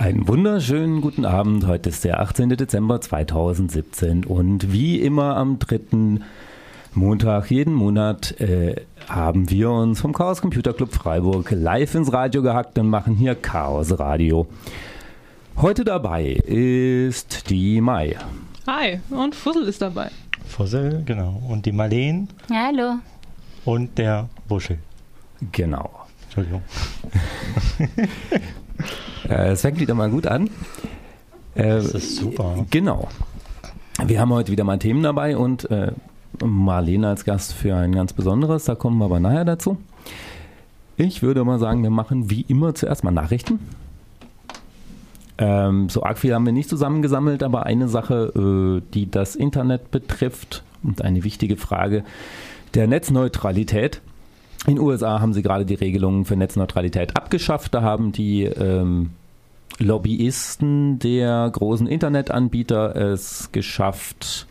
Einen wunderschönen guten Abend. Heute ist der 18. Dezember 2017 und wie immer am 3. Montag jeden Monat haben wir uns vom Chaos Computer Club Freiburg live ins Radio gehackt und machen hier Chaos Radio. Heute dabei ist die Mai. Hi, und Fussel ist dabei. Fussel, genau. Und die Marleen. Hallo. Und der Buschel. Genau. Entschuldigung. Es fängt wieder mal gut an. Das ist super. Genau. Wir haben heute wieder mal Themen dabei und Marlene als Gast für ein ganz besonderes. Da kommen wir aber nachher dazu. Ich würde mal sagen, wir machen wie immer zuerst mal Nachrichten. So arg viel haben wir nicht zusammengesammelt, aber eine Sache, die das Internet betrifft und eine wichtige Frage der Netzneutralität. In den USA haben sie gerade die Regelungen für Netzneutralität abgeschafft. Da haben die Lobbyisten der großen Internetanbieter es geschafft,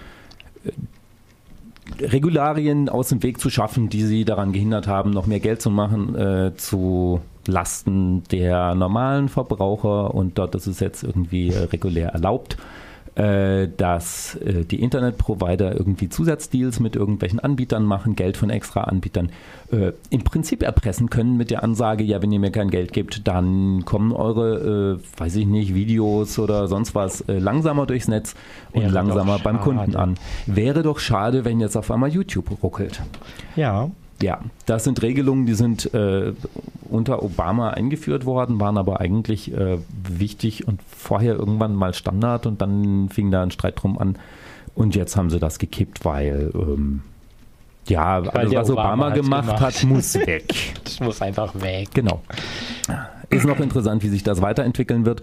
Regularien aus dem Weg zu schaffen, die sie daran gehindert haben, noch mehr Geld zu machen zu Lasten der normalen Verbraucher. Und dort ist es jetzt irgendwie regulär erlaubt, dass die Internetprovider irgendwie Zusatzdeals mit irgendwelchen Anbietern machen, Geld von extra Anbietern im Prinzip erpressen können mit der Ansage, ja, wenn ihr mir kein Geld gebt, dann kommen eure, weiß ich nicht, Videos oder sonst was langsamer durchs Netz und Wäre langsamer beim schade. Kunden an. Wäre doch schade, wenn jetzt auf einmal YouTube ruckelt. Ja. Ja, das sind Regelungen, die sind unter Obama eingeführt worden, waren aber eigentlich wichtig und vorher irgendwann mal Standard und dann fing da ein Streit drum an und jetzt haben sie das gekippt, weil alles, was Obama gemacht hat, muss weg. Das muss einfach weg. Genau. Ist noch interessant, wie sich das weiterentwickeln wird.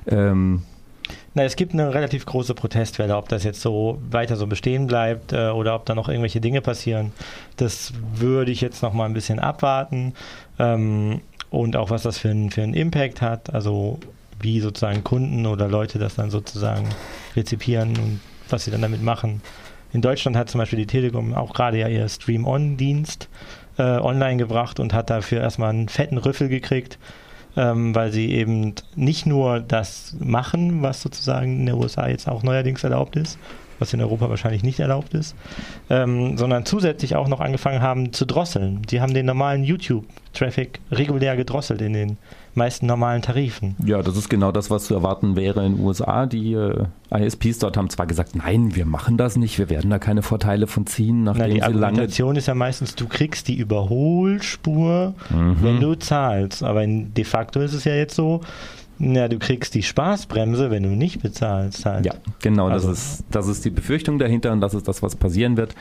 Es gibt eine relativ große Protestwelle, ob das jetzt so weiter so bestehen bleibt oder ob da noch irgendwelche Dinge passieren. Das würde ich jetzt noch mal ein bisschen abwarten und auch was das für einen Impact hat, also wie sozusagen Kunden oder Leute das dann sozusagen rezipieren und was sie dann damit machen. In Deutschland hat zum Beispiel die Telekom auch gerade ja ihr Stream-On-Dienst online gebracht und hat dafür erstmal einen fetten Rüffel gekriegt, weil sie eben nicht nur das machen, was sozusagen in den USA jetzt auch neuerdings erlaubt ist, was in Europa wahrscheinlich nicht erlaubt ist, sondern zusätzlich auch noch angefangen haben zu drosseln. Sie haben den normalen YouTube-Traffic regulär gedrosselt in den meisten normalen Tarifen. Ja, das ist genau das, was zu erwarten wäre in den USA. Die ISPs dort haben zwar gesagt, nein, wir machen das nicht, wir werden da keine Vorteile von ziehen, nachdem Die sie lange... Argumentation ist ja meistens, du kriegst die Überholspur, wenn du zahlst. Aber de facto ist es ja jetzt so, du kriegst die Spaßbremse, wenn du nicht bezahlst. Halt. Ja, genau, Also, das ist die Befürchtung dahinter und das ist das, was passieren wird.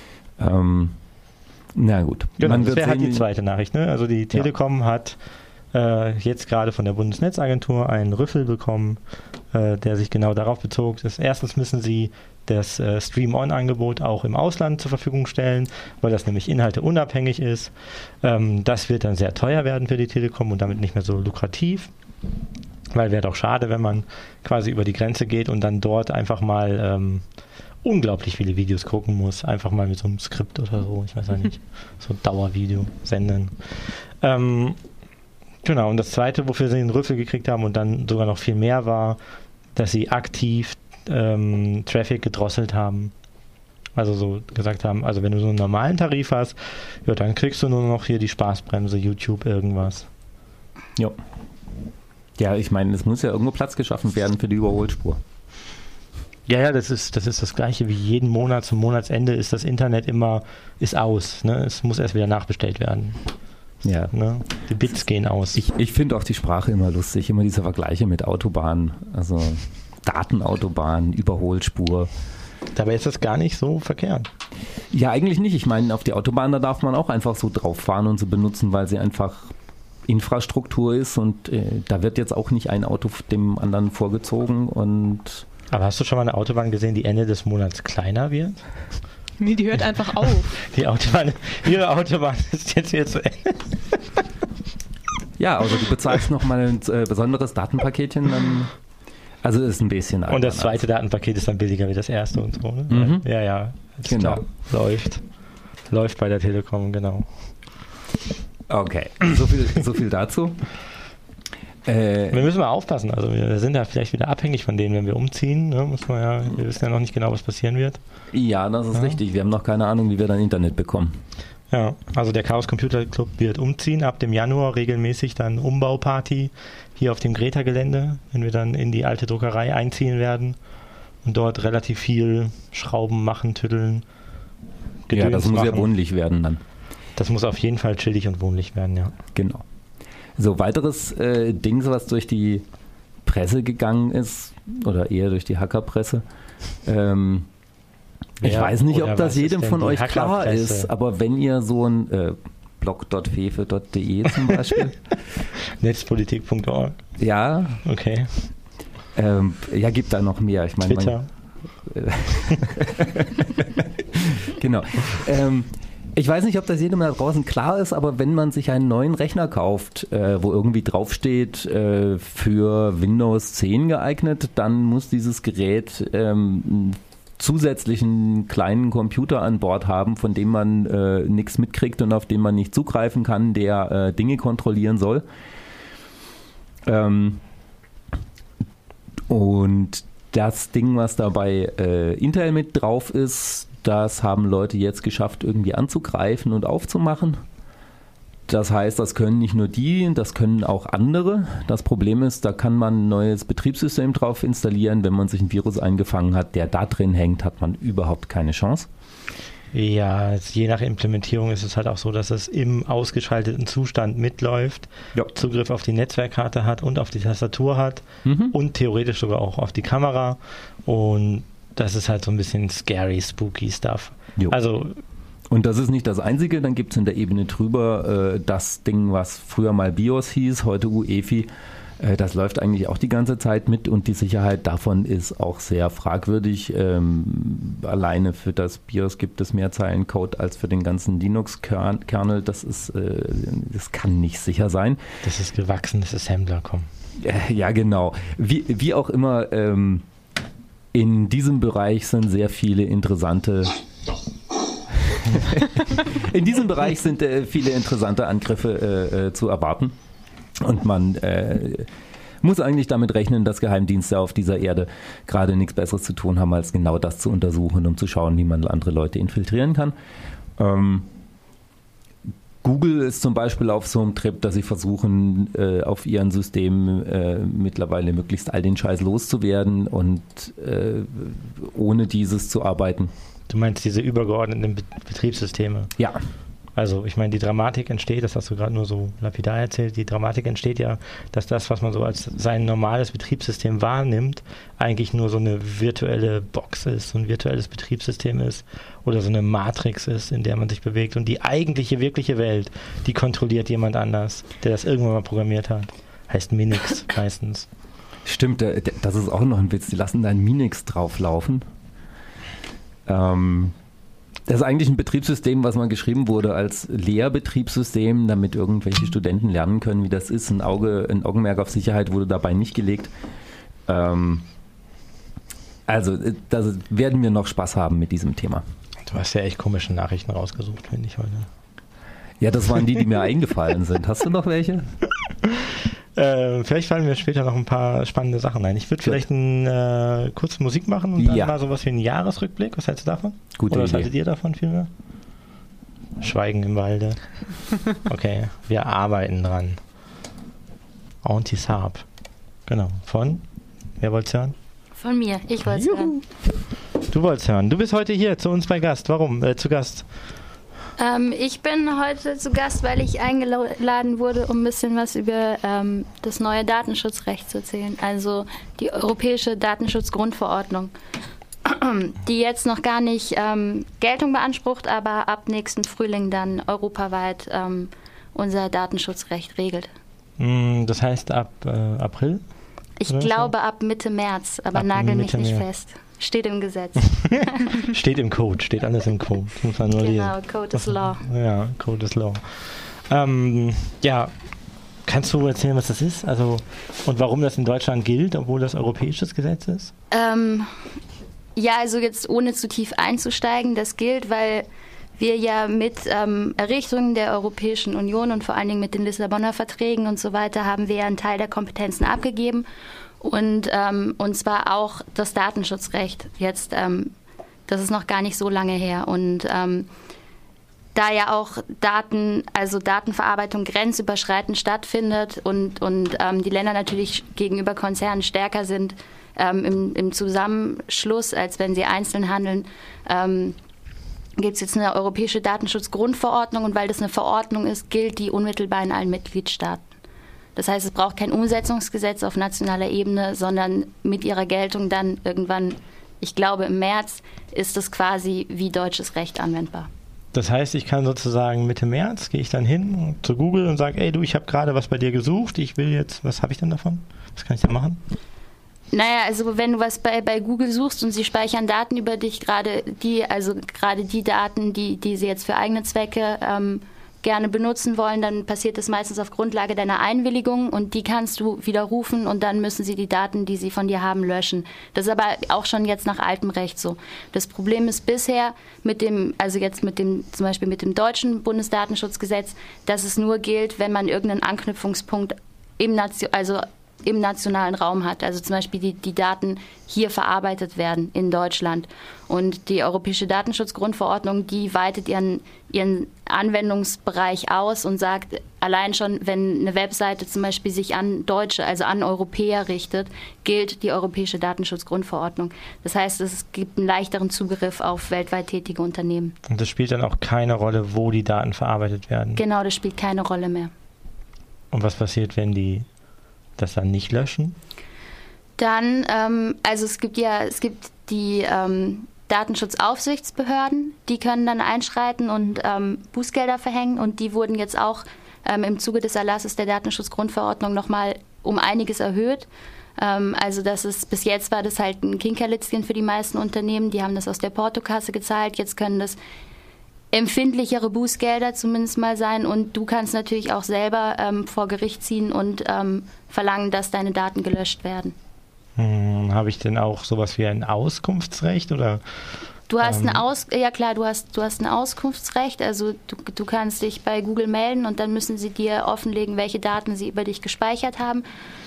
Na gut. Genau, Man das wird wäre halt sehen, die zweite Nachricht. Ne? Also die Telekom hat jetzt gerade von der Bundesnetzagentur einen Rüffel bekommen, der sich genau darauf bezog. Erstens müssen sie das Stream-On-Angebot auch im Ausland zur Verfügung stellen, weil das nämlich inhalteunabhängig ist. Das wird dann sehr teuer werden für die Telekom und damit nicht mehr so lukrativ. Weil wäre doch schade, wenn man quasi über die Grenze geht und dann dort einfach mal unglaublich viele Videos gucken muss. Einfach mal mit so einem Skript oder so, ich weiß ja nicht, so ein Dauervideo senden. Genau, und das Zweite, wofür sie den Rüffel gekriegt haben und dann sogar noch viel mehr war, dass sie aktiv Traffic gedrosselt haben. Also so gesagt haben, also wenn du so einen normalen Tarif hast, ja, dann kriegst du nur noch hier die Spaßbremse, YouTube, irgendwas. Ja. Ja, ich meine, es muss ja irgendwo Platz geschaffen werden für die Überholspur. Ja, das ist das Gleiche wie jeden Monat. Zum Monatsende ist das Internet ist aus. Ne? Es muss erst wieder nachbestellt werden. Ja. Ne? Die Bits gehen aus. Ich finde auch die Sprache immer lustig, immer diese Vergleiche mit Autobahnen, also Datenautobahn, Überholspur. Dabei ist das gar nicht so verkehrt. Ja, eigentlich nicht. Ich meine, auf die Autobahn, da darf man auch einfach so drauf fahren und sie benutzen, weil sie einfach Infrastruktur ist und da wird jetzt auch nicht ein Auto dem anderen vorgezogen und... Aber hast du schon mal eine Autobahn gesehen, die Ende des Monats kleiner wird? Nee, die hört einfach auf. Ihre Autobahn ist jetzt hier zu Ende. Ja, also du bezahlst nochmal ein besonderes Datenpaketchen, dann... Also ist ein bisschen... Und das zweite Datenpaket ist dann billiger wie das erste und so, ne? Ja. Genau. Klar. Läuft bei der Telekom, genau. Okay, so viel dazu. Wir müssen mal aufpassen. Also wir sind ja vielleicht wieder abhängig von denen, wenn wir umziehen. Ne? Wir wissen ja noch nicht genau, was passieren wird. Ja, das ist richtig. Wir haben noch keine Ahnung, wie wir dann Internet bekommen. Ja, also der Chaos Computer Club wird umziehen. Ab dem Januar regelmäßig dann Umbauparty hier auf dem Greta-Gelände, wenn wir dann in die alte Druckerei einziehen werden und dort relativ viel Schrauben machen, tütteln, Gedöns ja, das muss machen. ja wohnlich werden dann. Das muss auf jeden Fall chillig und wohnlich werden, ja. Genau. So, weiteres Ding, was durch die Presse gegangen ist, oder eher durch die Hackerpresse. Ich weiß nicht, ob das jedem von euch klar ist, aber wenn ihr so ein blog.fefe.de zum Beispiel. Netzpolitik.org. Ja. Okay. Ja, gibt da noch mehr. Ich meine, Twitter. Genau. Ich weiß nicht, ob das jedem da draußen klar ist, aber wenn man sich einen neuen Rechner kauft, wo irgendwie draufsteht, für Windows 10 geeignet, dann muss dieses Gerät einen zusätzlichen kleinen Computer an Bord haben, von dem man nichts mitkriegt und auf den man nicht zugreifen kann, der Dinge kontrollieren soll. Und das Ding, was da bei Intel mit drauf ist, das haben Leute jetzt geschafft, irgendwie anzugreifen und aufzumachen. Das heißt, das können nicht nur die, das können auch andere. Das Problem ist, da kann man ein neues Betriebssystem drauf installieren. Wenn man sich ein Virus eingefangen hat, der da drin hängt, hat man überhaupt keine Chance. Ja, je nach Implementierung ist es halt auch so, dass es im ausgeschalteten Zustand mitläuft, ja. Zugriff auf die Netzwerkkarte hat und auf die Tastatur hat und theoretisch sogar auch auf die Kamera. Und das ist halt so ein bisschen scary, spooky Stuff. Jo. Also, und das ist nicht das Einzige, dann gibt es in der Ebene drüber das Ding, was früher mal BIOS hieß, heute UEFI. Das läuft eigentlich auch die ganze Zeit mit und die Sicherheit davon ist auch sehr fragwürdig. Alleine für das BIOS gibt es mehr Zeilen Code als für den ganzen Linux-Kernel. Das kann nicht sicher sein. Das ist gewachsenes Assembler, komm. Ja, genau. Wie auch immer, in diesem Bereich sind sehr viele interessante viele interessante Angriffe zu erwarten. Und man muss eigentlich damit rechnen, dass Geheimdienste auf dieser Erde gerade nichts Besseres zu tun haben, als genau das zu untersuchen, um zu schauen, wie man andere Leute infiltrieren kann. Google ist zum Beispiel auf so einem Trip, dass sie versuchen, auf ihren Systemen mittlerweile möglichst all den Scheiß loszuwerden und ohne dieses zu arbeiten. Du meinst diese übergeordneten Betriebssysteme? Ja. Also ich meine, die Dramatik entsteht, das hast du gerade nur so lapidar erzählt, die Dramatik entsteht ja, dass das, was man so als sein normales Betriebssystem wahrnimmt, eigentlich nur so eine virtuelle Box ist, so ein virtuelles Betriebssystem ist oder so eine Matrix ist, in der man sich bewegt. Und die eigentliche, wirkliche Welt, die kontrolliert jemand anders, der das irgendwann mal programmiert hat. Heißt Minix meistens. Stimmt, das ist auch noch ein Witz, die lassen da ein Minix drauflaufen. Das ist eigentlich ein Betriebssystem, was mal geschrieben wurde als Lehrbetriebssystem, damit irgendwelche Studenten lernen können, wie das ist. Ein Augenmerk auf Sicherheit wurde dabei nicht gelegt. Also, da werden wir noch Spaß haben mit diesem Thema. Du hast ja echt komische Nachrichten rausgesucht, finde ich heute. Ja, das waren die mir eingefallen sind. Hast du noch welche? Vielleicht fallen mir später noch ein paar spannende Sachen ein. Ich würde vielleicht kurz Musik machen und dann mal sowas wie einen Jahresrückblick. Was hältst du davon? Gute Oder was Idee. haltet ihr davon vielmehr? Schweigen im Walde. Okay, wir arbeiten dran. Anti-Saab. Genau. Von? Wer wollt's hören? Von mir. Ich wollte es hören. Du wolltest hören. Du bist heute hier zu uns bei Gast. Warum? Zu Gast. Ich bin heute zu Gast, weil ich eingeladen wurde, um ein bisschen was über das neue Datenschutzrecht zu erzählen. Also die Europäische Datenschutzgrundverordnung, die jetzt noch gar nicht Geltung beansprucht, aber ab nächsten Frühling dann europaweit unser Datenschutzrecht regelt. Das heißt ab April? Ich glaube ab Mitte März, aber nagel mich nicht fest. Steht im Gesetz. Steht im Code, steht alles im Code. Muss man nur lesen. Code is Law. Ja, Code is Law. Ja, kannst du erzählen, was das ist? Also, und warum das in Deutschland gilt, obwohl das europäisches Gesetz ist? Ja, also jetzt ohne zu tief einzusteigen, das gilt, weil wir ja mit Errichtung der Europäischen Union und vor allen Dingen mit den Lissabonner Verträgen und so weiter haben wir ja einen Teil der Kompetenzen abgegeben und zwar auch das Datenschutzrecht jetzt, das ist noch gar nicht so lange her und da ja auch Datenverarbeitung grenzüberschreitend stattfindet und die Länder natürlich gegenüber Konzernen stärker sind im Zusammenschluss, als wenn sie einzeln handeln, gibt es jetzt eine europäische Datenschutzgrundverordnung und weil das eine Verordnung ist, gilt die unmittelbar in allen Mitgliedstaaten. Das heißt, es braucht kein Umsetzungsgesetz auf nationaler Ebene, sondern mit ihrer Geltung dann irgendwann, ich glaube im März, ist es quasi wie deutsches Recht anwendbar. Das heißt, ich kann sozusagen Mitte März, gehe ich dann hin zu Google und sage, ey du, ich habe gerade was bei dir gesucht, ich will jetzt, was habe ich denn davon? Was kann ich da machen? Naja, also wenn du was bei Google suchst und sie speichern Daten über dich, gerade die Daten, die sie jetzt für eigene Zwecke gerne benutzen wollen, dann passiert das meistens auf Grundlage deiner Einwilligung und die kannst du widerrufen und dann müssen sie die Daten, die sie von dir haben, löschen. Das ist aber auch schon jetzt nach altem Recht so. Das Problem ist bisher zum Beispiel mit dem deutschen Bundesdatenschutzgesetz, dass es nur gilt, wenn man irgendeinen Anknüpfungspunkt im nationalen Raum hat, also zum Beispiel die Daten hier verarbeitet werden in Deutschland. Und die Europäische Datenschutzgrundverordnung, die weitet ihren Anwendungsbereich aus und sagt, allein schon, wenn eine Webseite zum Beispiel sich an Deutsche, also an Europäer richtet, gilt die Europäische Datenschutzgrundverordnung. Das heißt, es gibt einen leichteren Zugriff auf weltweit tätige Unternehmen. Und das spielt dann auch keine Rolle, wo die Daten verarbeitet werden? Genau, das spielt keine Rolle mehr. Und was passiert, wenn die das dann nicht löschen? Dann, es gibt die Datenschutzaufsichtsbehörden, die können dann einschreiten und Bußgelder verhängen und die wurden jetzt auch im Zuge des Erlasses der Datenschutzgrundverordnung nochmal um einiges erhöht. Bis jetzt war das halt ein Kinkerlitzchen für die meisten Unternehmen, die haben das aus der Portokasse gezahlt, jetzt können das empfindlichere Bußgelder zumindest mal sein und du kannst natürlich auch selber vor Gericht ziehen und verlangen, dass deine Daten gelöscht werden. Habe ich denn auch sowas wie ein Auskunftsrecht oder? Du hast ein Auskunftsrecht, also du kannst dich bei Google melden und dann müssen sie dir offenlegen, welche Daten sie über dich gespeichert haben.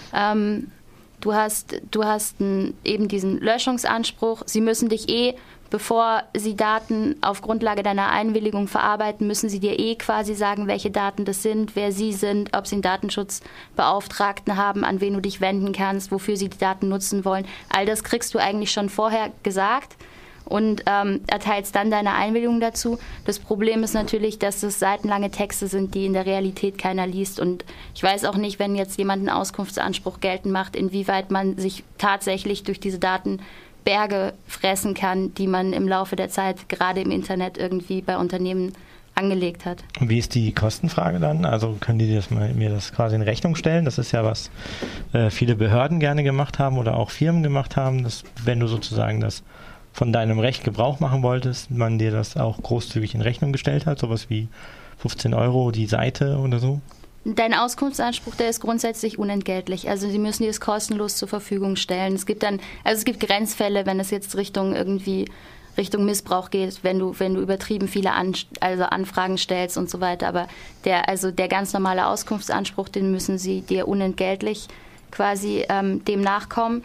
Du hast eben diesen Löschungsanspruch. Sie müssen dich bevor sie Daten auf Grundlage deiner Einwilligung verarbeiten, müssen sie dir quasi sagen, welche Daten das sind, wer sie sind, ob sie einen Datenschutzbeauftragten haben, an wen du dich wenden kannst, wofür sie die Daten nutzen wollen. All das kriegst du eigentlich schon vorher gesagt und erteilst dann deine Einwilligung dazu. Das Problem ist natürlich, dass das seitenlange Texte sind, die in der Realität keiner liest. Und ich weiß auch nicht, wenn jetzt jemand einen Auskunftsanspruch geltend macht, inwieweit man sich tatsächlich durch diese Daten Berge fressen kann, die man im Laufe der Zeit gerade im Internet irgendwie bei Unternehmen angelegt hat. Und wie ist die Kostenfrage dann? Also können die mir das quasi in Rechnung stellen? Das ist ja, was viele Behörden gerne gemacht haben oder auch Firmen gemacht haben, dass wenn du sozusagen das von deinem Recht Gebrauch machen wolltest, man dir das auch großzügig in Rechnung gestellt hat, sowas wie 15 € die Seite oder so? Dein Auskunftsanspruch, der ist grundsätzlich unentgeltlich. Also sie müssen dir das kostenlos zur Verfügung stellen. Es gibt Grenzfälle, wenn es jetzt Richtung Missbrauch geht, wenn du übertrieben viele Anfragen stellst und so weiter. Aber der ganz normale Auskunftsanspruch, den müssen sie dir unentgeltlich quasi dem nachkommen.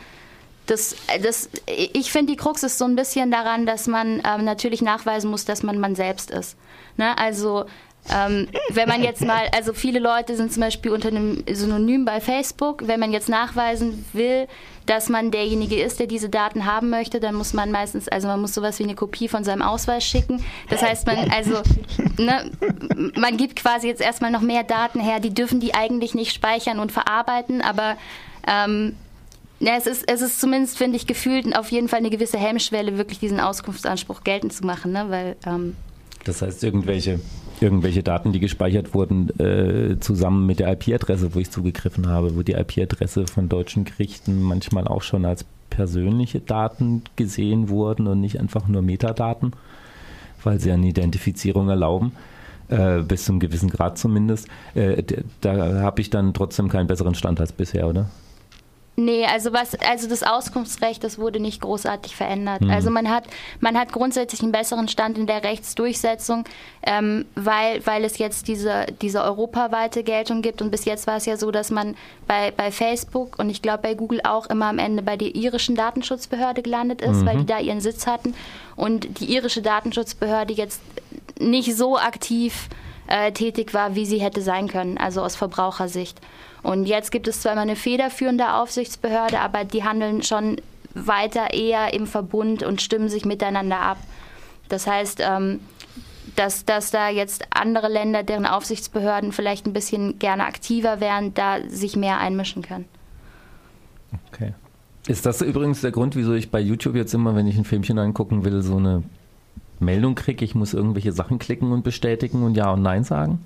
Ich finde, die Krux ist so ein bisschen daran, dass man natürlich nachweisen muss, dass man selbst ist. Ne? Also wenn man jetzt mal, also viele Leute sind zum Beispiel unter einem Synonym bei Facebook, wenn man jetzt nachweisen will, dass man derjenige ist, der diese Daten haben möchte, dann muss man man muss sowas wie eine Kopie von seinem Ausweis schicken. Das heißt, man gibt quasi jetzt erstmal noch mehr Daten her, die dürfen die eigentlich nicht speichern und verarbeiten, aber es ist zumindest, finde ich, gefühlt auf jeden Fall eine gewisse Hemmschwelle, wirklich diesen Auskunftsanspruch geltend zu machen, ne? Weil das heißt, irgendwelche Daten, die gespeichert wurden, zusammen mit der IP-Adresse, wo ich zugegriffen habe, wo die IP-Adresse von deutschen Gerichten manchmal auch schon als persönliche Daten gesehen wurden und nicht einfach nur Metadaten, weil sie eine Identifizierung erlauben, bis zu einem gewissen Grad zumindest. Da habe ich dann trotzdem keinen besseren Stand als bisher, oder? Nee, also das Auskunftsrecht, das wurde nicht großartig verändert. Also man hat grundsätzlich einen besseren Stand in der Rechtsdurchsetzung, weil es jetzt diese europaweite Geltung gibt. Und bis jetzt war es ja so, dass man bei Facebook und ich glaube bei Google auch immer am Ende bei der irischen Datenschutzbehörde gelandet ist, weil die da ihren Sitz hatten. Und die irische Datenschutzbehörde jetzt nicht so aktiv tätig war, wie sie hätte sein können, also aus Verbrauchersicht. Und jetzt gibt es zwar immer eine federführende Aufsichtsbehörde, aber die handeln schon weiter eher im Verbund und stimmen sich miteinander ab. Das heißt, dass da jetzt andere Länder, deren Aufsichtsbehörden vielleicht ein bisschen gerne aktiver wären, da sich mehr einmischen können. Okay. Ist das übrigens der Grund, wieso ich bei YouTube jetzt immer, wenn ich ein Filmchen angucken will, so eine Meldung kriege, ich muss irgendwelche Sachen klicken und bestätigen und Ja und Nein sagen?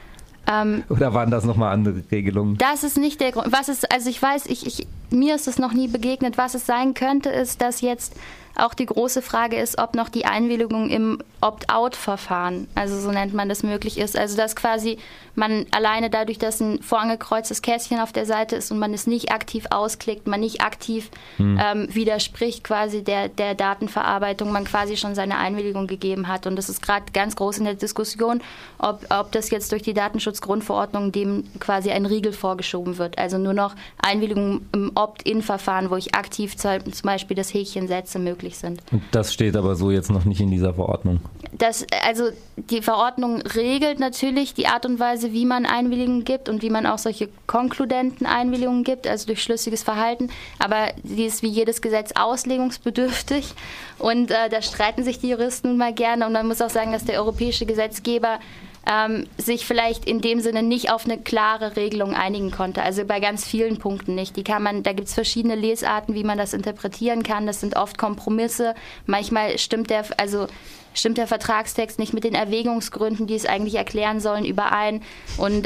Oder waren das nochmal andere Regelungen? Das ist nicht der Grund. Ich weiß, mir ist es noch nie begegnet. Was es sein könnte, ist, dass jetzt auch die große Frage ist, ob noch die Einwilligung im Opt-out-Verfahren, also so nennt man das, möglich ist. Also dass quasi man alleine dadurch, dass ein vorangekreuztes Kästchen auf der Seite ist und man es nicht aktiv ausklickt, man nicht aktiv widerspricht quasi der Datenverarbeitung, man quasi schon seine Einwilligung gegeben hat. Und das ist gerade ganz groß in der Diskussion, ob das jetzt durch die Datenschutzgrundverordnung dem quasi ein Riegel vorgeschoben wird. Also nur noch Einwilligungen im Opt-in-Verfahren, wo ich aktiv zum Beispiel das Häkchen setze, möglich sind. Und das steht aber so jetzt noch nicht in dieser Verordnung? Also die Verordnung regelt natürlich die Art und Weise, wie man Einwilligungen gibt und wie man auch solche konkludenten Einwilligungen gibt, also durch schlüssiges Verhalten. Aber die ist wie jedes Gesetz auslegungsbedürftig und da streiten sich die Juristen nun mal gerne. Und man muss auch sagen, dass der europäische Gesetzgeber sich vielleicht in dem Sinne nicht auf eine klare Regelung einigen konnte. Also bei ganz vielen Punkten nicht. Da gibt es verschiedene Lesarten, wie man das interpretieren kann. Das sind oft Kompromisse. Manchmal stimmt der Vertragstext nicht mit den Erwägungsgründen, die es eigentlich erklären sollen, überein. Und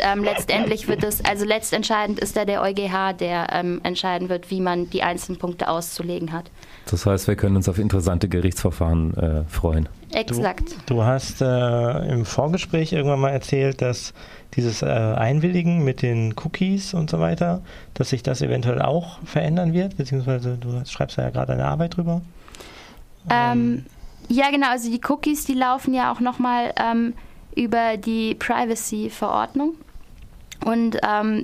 letztentscheidend ist da der EuGH, der entscheiden wird, wie man die einzelnen Punkte auszulegen hat. Das heißt, wir können uns auf interessante Gerichtsverfahren freuen. Exakt. Du hast im Vorgespräch irgendwann mal erzählt, dass dieses Einwilligen mit den Cookies und so weiter, dass sich das eventuell auch verändern wird, beziehungsweise du schreibst ja gerade eine Arbeit drüber. Ja, genau, also die Cookies, die laufen ja auch nochmal über die Privacy-Verordnung. Und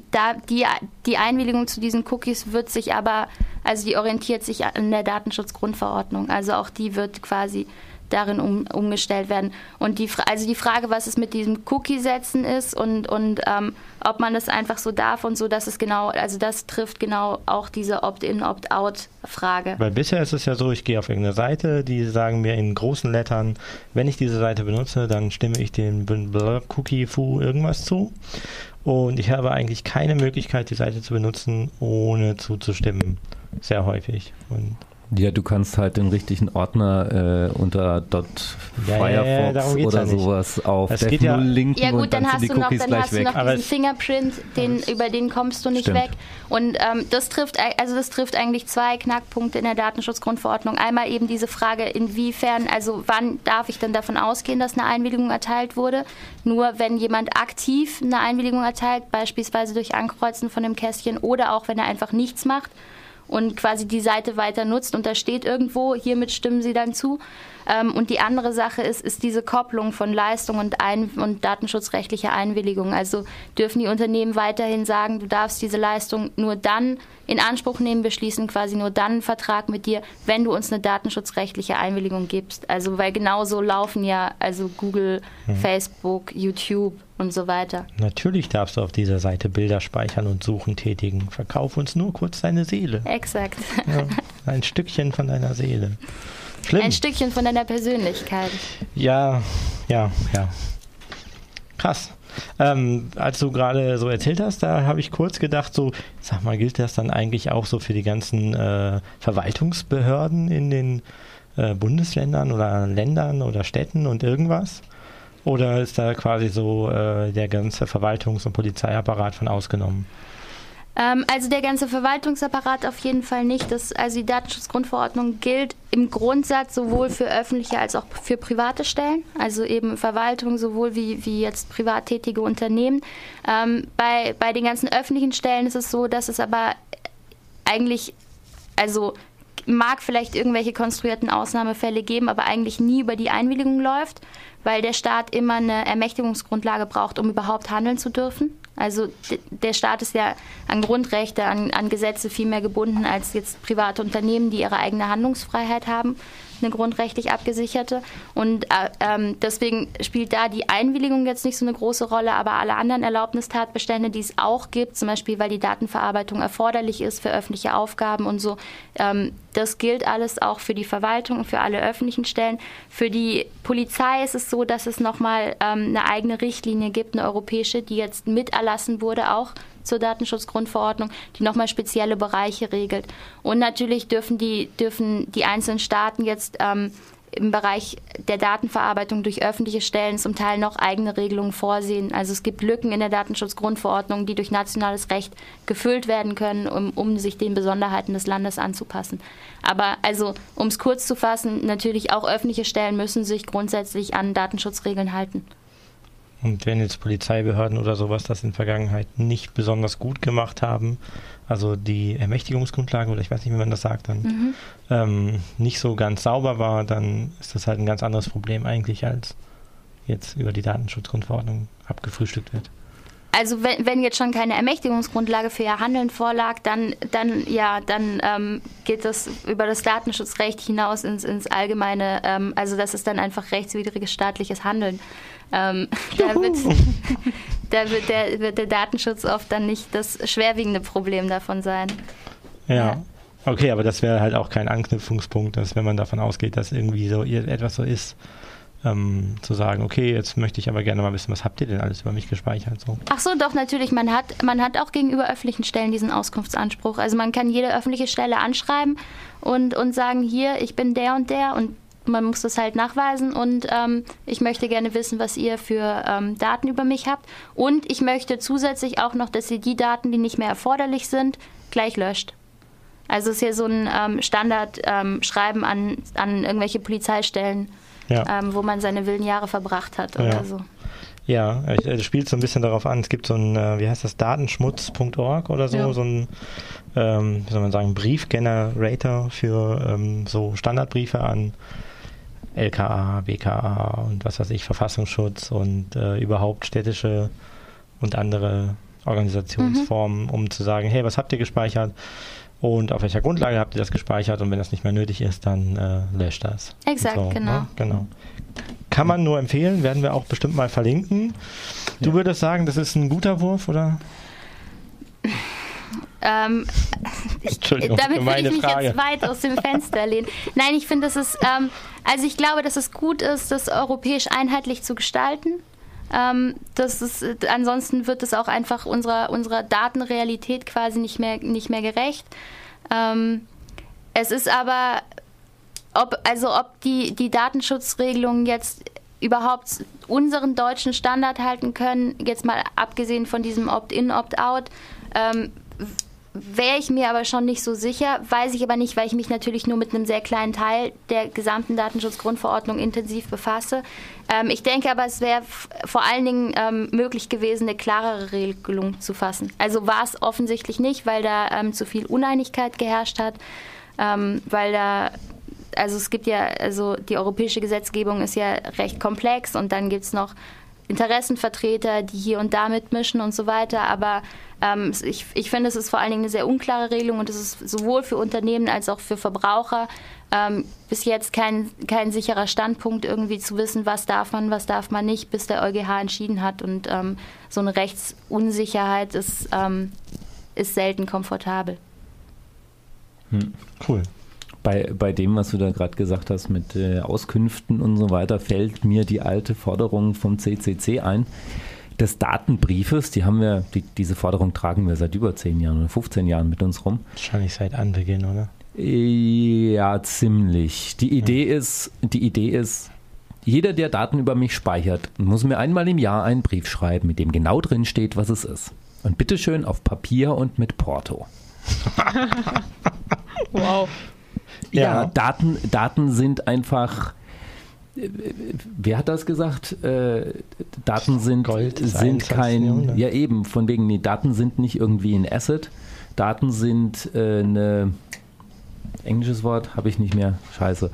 die Einwilligung zu diesen Cookies die orientiert sich an der Datenschutzgrundverordnung. Also auch die wird quasi darin umgestellt werden. Und die Frage, was es mit diesem Cookie-Setzen ist und ob man das einfach so darf und so, das trifft genau auch diese Opt-in, Opt-out-Frage. Weil bisher ist es ja so, ich gehe auf irgendeine Seite, die sagen mir in großen Lettern, wenn ich diese Seite benutze, dann stimme ich dem Cookie-Fu irgendwas zu. Und ich habe eigentlich keine Möglichkeit, die Seite zu benutzen, ohne zuzustimmen. Sehr häufig. Und ja, du kannst halt den richtigen Ordner unter Firefox oder sowas auf Dev0 linken ja, gut, und dann sind die Cookies gleich weg. Dann hast du noch diesen Fingerprint, über den kommst du nicht weg. Und das trifft eigentlich zwei Knackpunkte in der Datenschutzgrundverordnung. Einmal eben diese Frage, inwiefern, also wann darf ich denn davon ausgehen, dass eine Einwilligung erteilt wurde? Nur wenn jemand aktiv eine Einwilligung erteilt, beispielsweise durch Ankreuzen von dem Kästchen oder auch wenn er einfach nichts macht und quasi die Seite weiter nutzt und da steht irgendwo, hiermit stimmen Sie dann zu. Und die andere Sache ist diese Kopplung von Leistung und datenschutzrechtlicher Einwilligung. Also dürfen die Unternehmen weiterhin sagen, du darfst diese Leistung nur dann in Anspruch nehmen, wir schließen quasi nur dann einen Vertrag mit dir, wenn du uns eine datenschutzrechtliche Einwilligung gibst. Also weil genauso laufen ja also Google, Facebook, YouTube und so weiter. Natürlich darfst du auf dieser Seite Bilder speichern und Suchen tätigen. Verkauf uns nur kurz deine Seele. Exakt. Ja, ein Stückchen von deiner Seele. Schlimm. Ein Stückchen von deiner Persönlichkeit. Ja. Krass. Als du gerade so erzählt hast, da habe ich kurz gedacht, so, sag mal, gilt das dann eigentlich auch so für die ganzen Verwaltungsbehörden in den Bundesländern oder Ländern oder Städten und irgendwas? Oder ist da quasi so der ganze Verwaltungs- und Polizeiapparat von ausgenommen? Also der ganze Verwaltungsapparat auf jeden Fall nicht. Also die Datenschutzgrundverordnung gilt im Grundsatz sowohl für öffentliche als auch für private Stellen, also eben Verwaltung sowohl wie jetzt privat tätige Unternehmen. Bei den ganzen öffentlichen Stellen ist es so, dass es aber eigentlich, also mag vielleicht irgendwelche konstruierten Ausnahmefälle geben, aber eigentlich nie über die Einwilligung läuft, weil der Staat immer eine Ermächtigungsgrundlage braucht, um überhaupt handeln zu dürfen. Also der Staat ist ja an Grundrechte, an Gesetze viel mehr gebunden als jetzt private Unternehmen, die ihre eigene Handlungsfreiheit haben, eine grundrechtlich abgesicherte. Und deswegen spielt da die Einwilligung jetzt nicht so eine große Rolle, aber alle anderen Erlaubnistatbestände, die es auch gibt, zum Beispiel weil die Datenverarbeitung erforderlich ist für öffentliche Aufgaben und so, das gilt alles auch für die Verwaltung und für alle öffentlichen Stellen. Für die Polizei ist es so, dass es nochmal eine eigene Richtlinie gibt, eine europäische, die jetzt mit erlassen wurde, auch zur Datenschutzgrundverordnung, die nochmal spezielle Bereiche regelt. Und natürlich dürfen die einzelnen Staaten jetzt im Bereich der Datenverarbeitung durch öffentliche Stellen zum Teil noch eigene Regelungen vorsehen. Also es gibt Lücken in der Datenschutzgrundverordnung, die durch nationales Recht gefüllt werden können, um sich den Besonderheiten des Landes anzupassen. Aber also, um es kurz zu fassen, natürlich auch öffentliche Stellen müssen sich grundsätzlich an Datenschutzregeln halten. Und wenn jetzt Polizeibehörden oder sowas das in der Vergangenheit nicht besonders gut gemacht haben, also die Ermächtigungsgrundlage, oder ich weiß nicht, wie man das sagt, dann nicht so ganz sauber war, dann ist das halt ein ganz anderes Problem eigentlich, als jetzt über die Datenschutzgrundverordnung abgefrühstückt wird. Also wenn jetzt schon keine Ermächtigungsgrundlage für ihr Handeln vorlag, dann geht das über das Datenschutzrecht hinaus ins Allgemeine. Also das ist dann einfach rechtswidriges staatliches Handeln. Da wird der Datenschutz oft dann nicht das schwerwiegende Problem davon sein. Ja. Okay, aber das wäre halt auch kein Anknüpfungspunkt, dass wenn man davon ausgeht, dass irgendwie so etwas so ist, zu sagen, okay, jetzt möchte ich aber gerne mal wissen, was habt ihr denn alles über mich gespeichert? So. Ach so, doch, natürlich. Man hat auch gegenüber öffentlichen Stellen diesen Auskunftsanspruch. Also man kann jede öffentliche Stelle anschreiben und sagen, hier, ich bin der und man muss das halt nachweisen und ich möchte gerne wissen, was ihr für Daten über mich habt. Und ich möchte zusätzlich auch noch, dass ihr die Daten, die nicht mehr erforderlich sind, gleich löscht. Also es ist hier so ein Standardschreiben an irgendwelche Polizeistellen, wo man seine wilden Jahre verbracht hat oder so. Ja, es spielt so ein bisschen darauf an. Es gibt so ein, wie heißt das, datenschmutz.org oder so, so ein, wie soll man sagen, Briefgenerator für so Standardbriefe an LKA, BKA und was weiß ich, Verfassungsschutz und überhaupt städtische und andere Organisationsformen, um zu sagen, hey, was habt ihr gespeichert? Und auf welcher Grundlage habt ihr das gespeichert? Und wenn das nicht mehr nötig ist, dann löscht das. Exakt, so, genau. Ne? Genau. Kann man nur empfehlen, werden wir auch bestimmt mal verlinken. Du würdest sagen, das ist ein guter Wurf, oder? Entschuldigung, damit würde ich mich jetzt weit aus dem Fenster lehnen. Nein, ich finde, also ich glaube, dass es gut ist, das europäisch einheitlich zu gestalten. Ansonsten wird es auch einfach unserer Datenrealität quasi nicht mehr gerecht. Es ist aber, ob die Datenschutzregelungen jetzt überhaupt unseren deutschen Standard halten können, jetzt mal abgesehen von diesem Opt-in, Opt-out, wäre ich mir aber schon nicht so sicher, weiß ich aber nicht, weil ich mich natürlich nur mit einem sehr kleinen Teil der gesamten Datenschutzgrundverordnung intensiv befasse. Ich denke aber, es wäre vor allen Dingen möglich gewesen, eine klarere Regelung zu fassen. Also war es offensichtlich nicht, weil da zu viel Uneinigkeit geherrscht hat, also es gibt ja, also die europäische Gesetzgebung ist ja recht komplex und dann gibt es noch Interessenvertreter, die hier und da mitmischen und so weiter, aber ich finde, es ist vor allen Dingen eine sehr unklare Regelung und es ist sowohl für Unternehmen als auch für Verbraucher bis jetzt kein sicherer Standpunkt, irgendwie zu wissen, was darf man nicht, bis der EuGH entschieden hat und so eine Rechtsunsicherheit ist selten komfortabel. Cool. Bei dem, was du da gerade gesagt hast mit Auskünften und so weiter, fällt mir die alte Forderung vom CCC ein, des Datenbriefes. Diese Forderung tragen wir seit über 10 Jahren oder 15 Jahren mit uns rum. Wahrscheinlich seit Anbeginn, oder? Ja, ziemlich. Die Idee ist, jeder, der Daten über mich speichert, muss mir einmal im Jahr einen Brief schreiben, mit dem genau drin steht, was es ist. Und bitteschön auf Papier und mit Porto. Wow. Ja, Daten sind einfach, wer hat das gesagt? Daten sind Gold sind kein, ja eben, von wegen, nee, Daten sind nicht irgendwie ein Asset, Daten sind englisches Wort habe ich nicht mehr. Scheiße.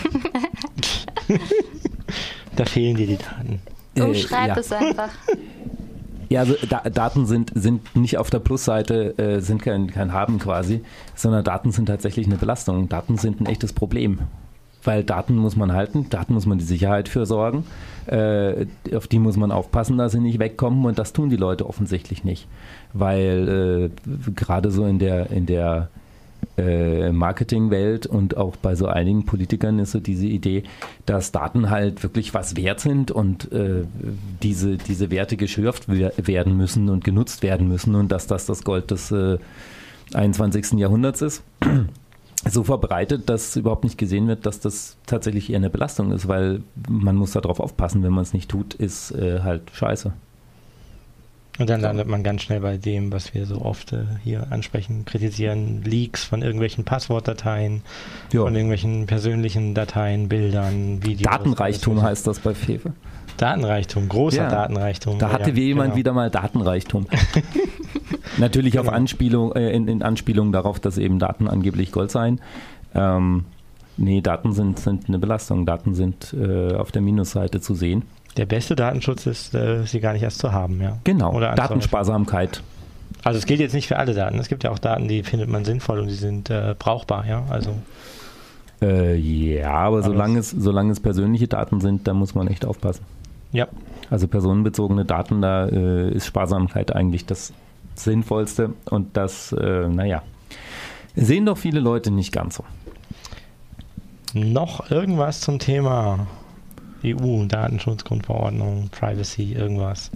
Da fehlen dir die Daten. Umschreib es einfach. Ja, also Daten sind nicht auf der Plusseite, sind kein Haben quasi, sondern Daten sind tatsächlich eine Belastung. Daten sind ein echtes Problem. Weil Daten muss man halten, Daten muss man die Sicherheit für sorgen, auf die muss man aufpassen, dass sie nicht wegkommen und das tun die Leute offensichtlich nicht. Weil gerade so in der Marketingwelt und auch bei so einigen Politikern ist so diese Idee, dass Daten halt wirklich was wert sind und diese Werte geschürft werden müssen und genutzt werden müssen und dass das Gold des 21. Jahrhunderts ist. So verbreitet, dass überhaupt nicht gesehen wird, dass das tatsächlich eher eine Belastung ist, weil man muss darauf aufpassen, wenn man es nicht tut, ist halt scheiße. Und dann landet man ganz schnell bei dem, was wir so oft hier ansprechen, kritisieren, Leaks von irgendwelchen Passwortdateien, von irgendwelchen persönlichen Dateien, Bildern, Videos. Datenreichtum heißt das bei Fefe. Datenreichtum, großer Datenreichtum. Da hatte jemand wieder mal Datenreichtum. Natürlich auf Anspielung, in Anspielung darauf, dass eben Daten angeblich Gold seien. Nee, Daten sind eine Belastung. Daten sind auf der Minusseite zu sehen. Der beste Datenschutz ist, sie gar nicht erst zu haben, ja. Genau, oder Datensparsamkeit. Also es gilt jetzt nicht für alle Daten. Es gibt ja auch Daten, die findet man sinnvoll und die sind brauchbar, ja. Also ja, aber solange es persönliche Daten sind, da muss man echt aufpassen. Ja. Also personenbezogene Daten, da ist Sparsamkeit eigentlich das Sinnvollste und das, sehen doch viele Leute nicht ganz so. Noch irgendwas zum Thema EU, Datenschutzgrundverordnung, Privacy, irgendwas?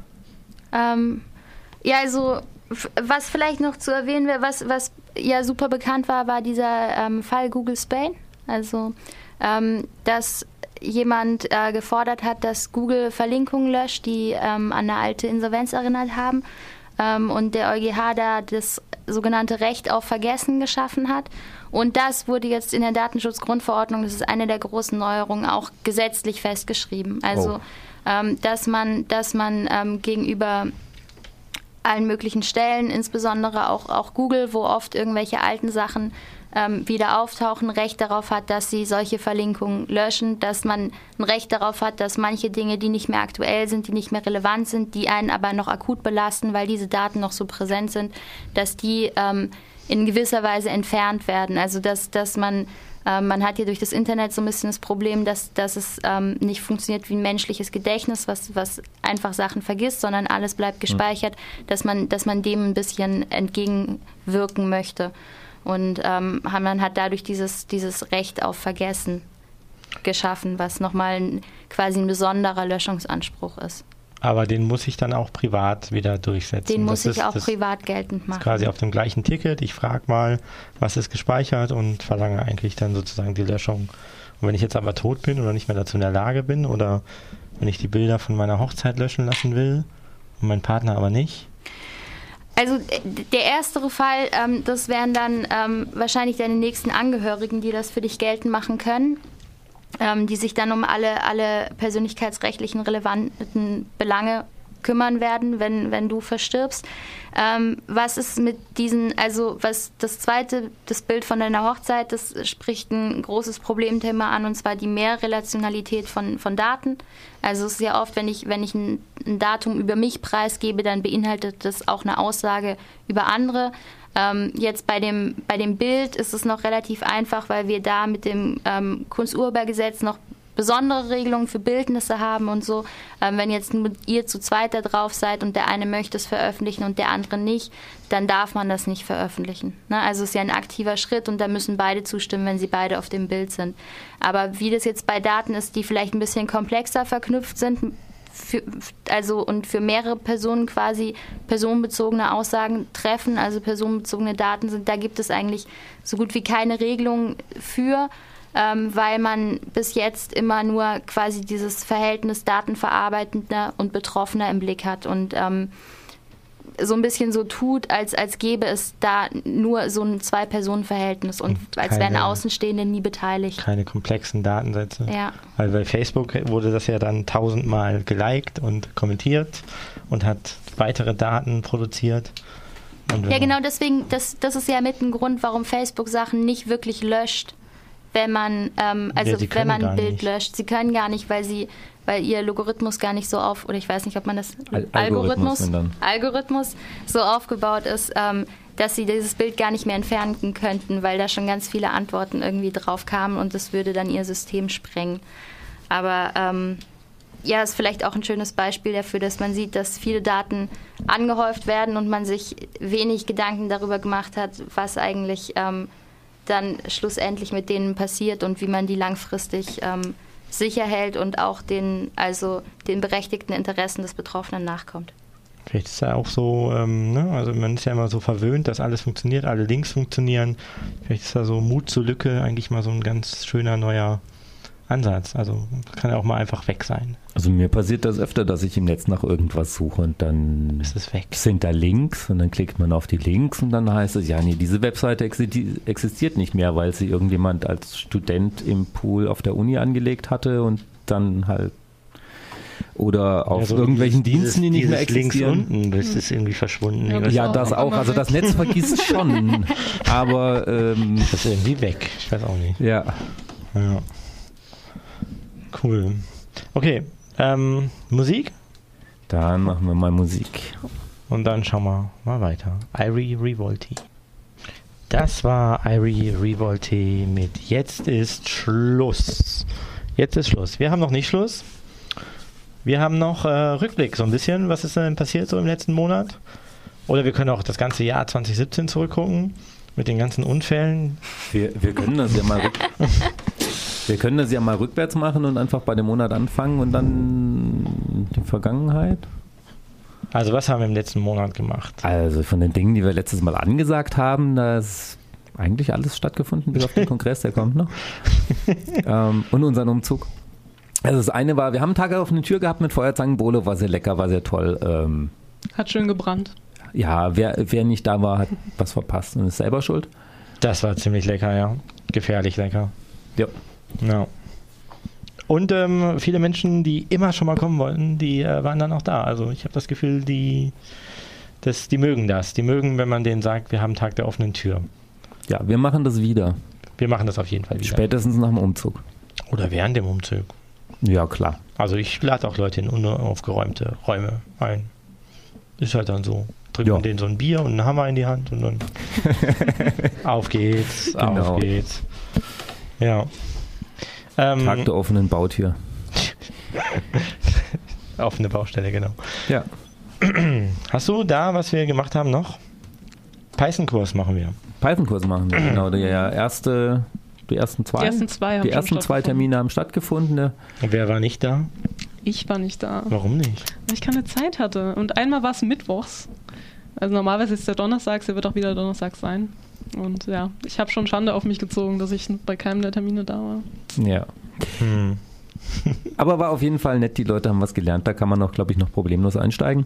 Ja, also was vielleicht noch zu erwähnen wäre, was ja super bekannt war dieser Fall Google Spain. Also, dass jemand gefordert hat, dass Google Verlinkungen löscht, die an eine alte Insolvenz erinnert haben. Und der EuGH da das sogenannte Recht auf Vergessen geschaffen hat. Und das wurde jetzt in der Datenschutzgrundverordnung, das ist eine der großen Neuerungen, auch gesetzlich festgeschrieben. Also, dass man gegenüber allen möglichen Stellen, insbesondere auch Google, wo oft irgendwelche alten Sachen wieder auftauchen, Recht darauf hat, dass sie solche Verlinkungen löschen, dass man ein Recht darauf hat, dass manche Dinge, die nicht mehr aktuell sind, die nicht mehr relevant sind, die einen aber noch akut belasten, weil diese Daten noch so präsent sind, dass die in gewisser Weise entfernt werden. Also dass man hat hier durch das Internet so ein bisschen das Problem, dass es nicht funktioniert wie ein menschliches Gedächtnis, was einfach Sachen vergisst, sondern alles bleibt gespeichert, dass man dem ein bisschen entgegenwirken möchte. Und man hat dadurch dieses Recht auf Vergessen geschaffen, was nochmal quasi ein besonderer Löschungsanspruch ist. Aber den muss ich dann auch privat wieder durchsetzen. Den muss ich auch privat geltend machen. Ist quasi auf dem gleichen Ticket. Ich frage mal, was ist gespeichert und verlange eigentlich dann sozusagen die Löschung. Und wenn ich jetzt aber tot bin oder nicht mehr dazu in der Lage bin oder wenn ich die Bilder von meiner Hochzeit löschen lassen will und mein Partner aber nicht? Also der erstere Fall, das wären dann wahrscheinlich deine nächsten Angehörigen, die das für dich geltend machen können, die sich dann um alle persönlichkeitsrechtlichen relevanten Belange kümmern werden, wenn du verstirbst. Was ist mit was das zweite, das Bild von deiner Hochzeit, das spricht ein großes Problemthema an, und zwar die Mehrrelationalität von Daten. Also es ist ja oft, wenn ich ein Datum über mich preisgebe, dann beinhaltet das auch eine Aussage über andere. Jetzt bei dem Bild ist es noch relativ einfach, weil wir da mit dem Kunsturhebergesetz noch besondere Regelungen für Bildnisse haben und so. Wenn jetzt nur ihr zu zweit da drauf seid und der eine möchte es veröffentlichen und der andere nicht, dann darf man das nicht veröffentlichen. Ne? Also es ist ja ein aktiver Schritt und da müssen beide zustimmen, wenn sie beide auf dem Bild sind. Aber wie das jetzt bei Daten ist, die vielleicht ein bisschen komplexer verknüpft sind, und für mehrere Personen quasi personenbezogene Aussagen treffen, also personenbezogene Daten sind, da gibt es eigentlich so gut wie keine Regelung für, weil man bis jetzt immer nur quasi dieses Verhältnis Datenverarbeitender und Betroffener im Blick hat und so ein bisschen so tut, als gäbe es da nur so ein Zwei-Personen-Verhältnis und als wären Außenstehende nie beteiligt. Keine komplexen Datensätze. Ja. Weil bei Facebook wurde das ja dann 1000-mal geliked und kommentiert und hat weitere Daten produziert. Ja, genau, deswegen, das ist ja mit ein Grund, warum Facebook Sachen nicht wirklich löscht, wenn man, wenn man ein Bild löscht. Sie können gar nicht, weil ihr Logarithmus gar nicht so oder ich weiß nicht, ob man das Algorithmus so aufgebaut ist, dass sie dieses Bild gar nicht mehr entfernen könnten, weil da schon ganz viele Antworten irgendwie drauf kamen und das würde dann ihr System sprengen. Aber ja, ist vielleicht auch ein schönes Beispiel dafür, dass man sieht, dass viele Daten angehäuft werden und man sich wenig Gedanken darüber gemacht hat, was eigentlich dann schlussendlich mit denen passiert und wie man die langfristig sicher hält und auch den berechtigten Interessen des Betroffenen nachkommt. Vielleicht ist ja auch so, also man ist ja immer so verwöhnt, dass alles funktioniert, alle Links funktionieren. Vielleicht ist da so Mut zur Lücke eigentlich mal so ein ganz schöner neuer Ansatz. Also kann ja auch mal einfach weg sein. Also mir passiert das öfter, dass ich im Netz nach irgendwas suche und dann ist es weg. Sind da Links und dann klickt man auf die Links und dann heißt es, ja nee, diese Webseite existiert nicht mehr, weil sie irgendjemand als Student im Pool auf der Uni angelegt hatte und dann halt oder auf irgendwelchen Diensten, die nicht mehr existieren. Links unten, das ist irgendwie verschwunden. Ja, das auch. Also das Netz vergisst schon, aber das ist irgendwie weg. Ich weiß auch nicht. Ja. Cool. Okay, Musik? Dann machen wir mal Musik. Und dann schauen wir mal weiter. Irie Revolti. Das war Irie Revolti mit Jetzt ist Schluss. Jetzt ist Schluss. Wir haben noch nicht Schluss. Wir haben noch Rückblick so ein bisschen. Was ist denn passiert so im letzten Monat? Oder wir können auch das ganze Jahr 2017 zurückgucken mit den ganzen Unfällen. Wir können das ja mal rückwärts machen und einfach bei dem Monat anfangen und dann die Vergangenheit. Also was haben wir im letzten Monat gemacht? Also von den Dingen, die wir letztes Mal angesagt haben, da ist eigentlich alles stattgefunden, bis auf den Kongress, der kommt noch. Und unseren Umzug. Also das eine war, wir haben einen Tag auf eine Tür gehabt mit Feuerzangenbowle, war sehr lecker, war sehr toll. Hat schön gebrannt. Ja, wer nicht da war, hat was verpasst und ist selber schuld. Das war ziemlich lecker, ja. Gefährlich lecker. Ja. Und viele Menschen, die immer schon mal kommen wollten, die waren dann auch da. Also ich habe das Gefühl, die mögen das. Die mögen, wenn man denen sagt, wir haben Tag der offenen Tür. Ja, wir machen das wieder. Wir machen das auf jeden Fall wieder. Spätestens nach dem Umzug. Oder während dem Umzug. Ja, klar. Also ich lade auch Leute in unaufgeräumte Räume ein. Ist halt dann so. Drückt man denen so ein Bier und einen Hammer in die Hand und dann auf geht's, genau. Auf geht's. Ja. Tag der offenen Bautür. Offene Baustelle, genau. Ja. Hast du da, was wir gemacht haben, noch? Python-Kurs machen wir. Python-Kurs machen wir, genau. Die ersten zwei Termine haben stattgefunden. Und wer war nicht da? Ich war nicht da. Warum nicht? Weil ich keine Zeit hatte. Und einmal war es mittwochs. Also normalerweise ist der Donnerstag, der wird auch wieder Donnerstag sein. Und ja, ich habe schon Schande auf mich gezogen, dass ich bei keinem der Termine da war. Ja. Aber war auf jeden Fall nett, die Leute haben was gelernt. Da kann man auch, glaube ich, noch problemlos einsteigen.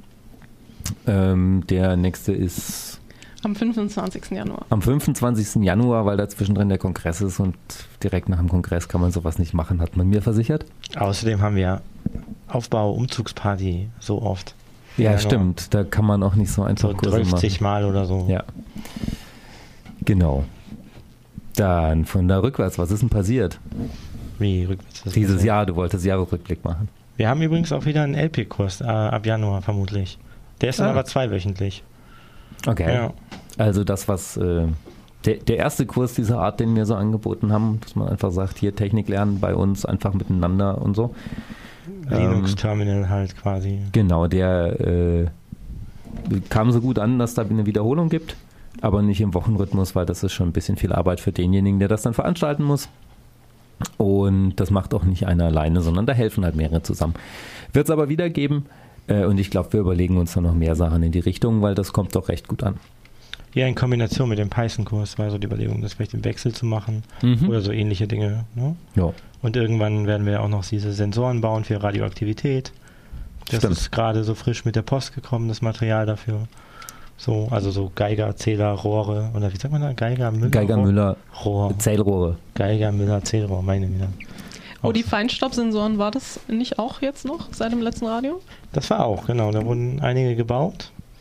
Der nächste ist am 25. Januar. Am 25. Januar, weil da zwischendrin der Kongress ist und direkt nach dem Kongress kann man sowas nicht machen, hat man mir versichert. Außerdem haben wir Aufbau-Umzugsparty so oft. Ja, stimmt. Da kann man auch nicht so einfach so Kurse machen. 30 Mal oder so. Ja. Genau. Dann von da rückwärts, was ist denn passiert? Wie rückwärts? Dieses Jahr, du wolltest Jahresrückblick machen. Wir haben übrigens auch wieder einen LP-Kurs ab Januar vermutlich. Der ist dann aber zweiwöchentlich. Okay. Ja. Also das, was der erste Kurs dieser Art, den wir so angeboten haben, dass man einfach sagt, hier Technik lernen bei uns, einfach miteinander und so. Linux-Terminal halt quasi. Genau, der kam so gut an, dass da eine Wiederholung gibt, aber nicht im Wochenrhythmus, weil das ist schon ein bisschen viel Arbeit für denjenigen, der das dann veranstalten muss. Und das macht auch nicht einer alleine, sondern da helfen halt mehrere zusammen. Wird es aber wieder geben und ich glaube, wir überlegen uns dann noch mehr Sachen in die Richtung, weil das kommt doch recht gut an. Ja, in Kombination mit dem Python-Kurs war so die Überlegung, das vielleicht im Wechsel zu machen oder so ähnliche Dinge. Ne? Ja. Und irgendwann werden wir auch noch diese Sensoren bauen für Radioaktivität. Das ist gerade so frisch mit der Post gekommen, das Material dafür. So, also so Geiger, Zähler, Rohre, oder wie sagt man da? Geiger, Müller, Rohr. Zählrohre. Geiger, Müller, Zählrohr, meine wieder. Oh, die Feinstaubsensoren, war das nicht auch jetzt noch seit dem letzten Radio? Das war auch, genau. Da wurden einige gebaut.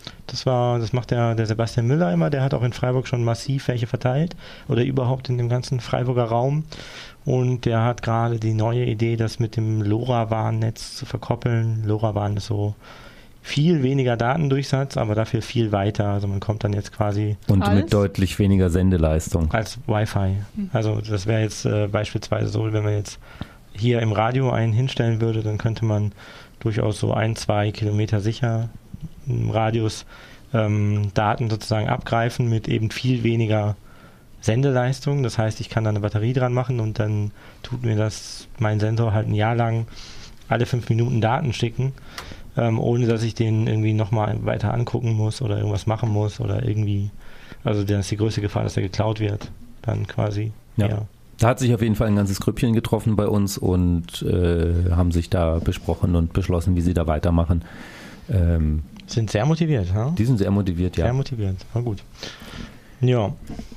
Das macht der Sebastian Müller immer, der hat auch in Freiburg schon massiv welche verteilt oder überhaupt in dem ganzen Freiburger Raum. Und der hat gerade die neue Idee, das mit dem LoRaWAN-Netz zu verkoppeln. LoRaWAN ist so viel weniger Datendurchsatz, aber dafür viel weiter. Also man kommt dann jetzt quasi... Und mit deutlich weniger Sendeleistung. Als Wi-Fi. Also das wäre jetzt beispielsweise so, wenn man jetzt hier im Radio einen hinstellen würde, dann könnte man durchaus so 1-2 Kilometer sicher im Radius Daten sozusagen abgreifen mit eben viel weniger Sendeleistung. Das heißt, ich kann da eine Batterie dran machen und dann tut mir mein Sensor halt ein Jahr lang alle 5 Minuten Daten schicken, ohne dass ich den irgendwie nochmal weiter angucken muss oder irgendwas machen muss oder irgendwie, also dann ist die größte Gefahr, dass er geklaut wird, dann quasi. Ja. Da hat sich auf jeden Fall ein ganzes Grüppchen getroffen bei uns und haben sich da besprochen und beschlossen, wie sie da weitermachen. Sind sehr motiviert, ja? Die sind sehr motiviert, ja. Sehr motiviert, war gut. Ja.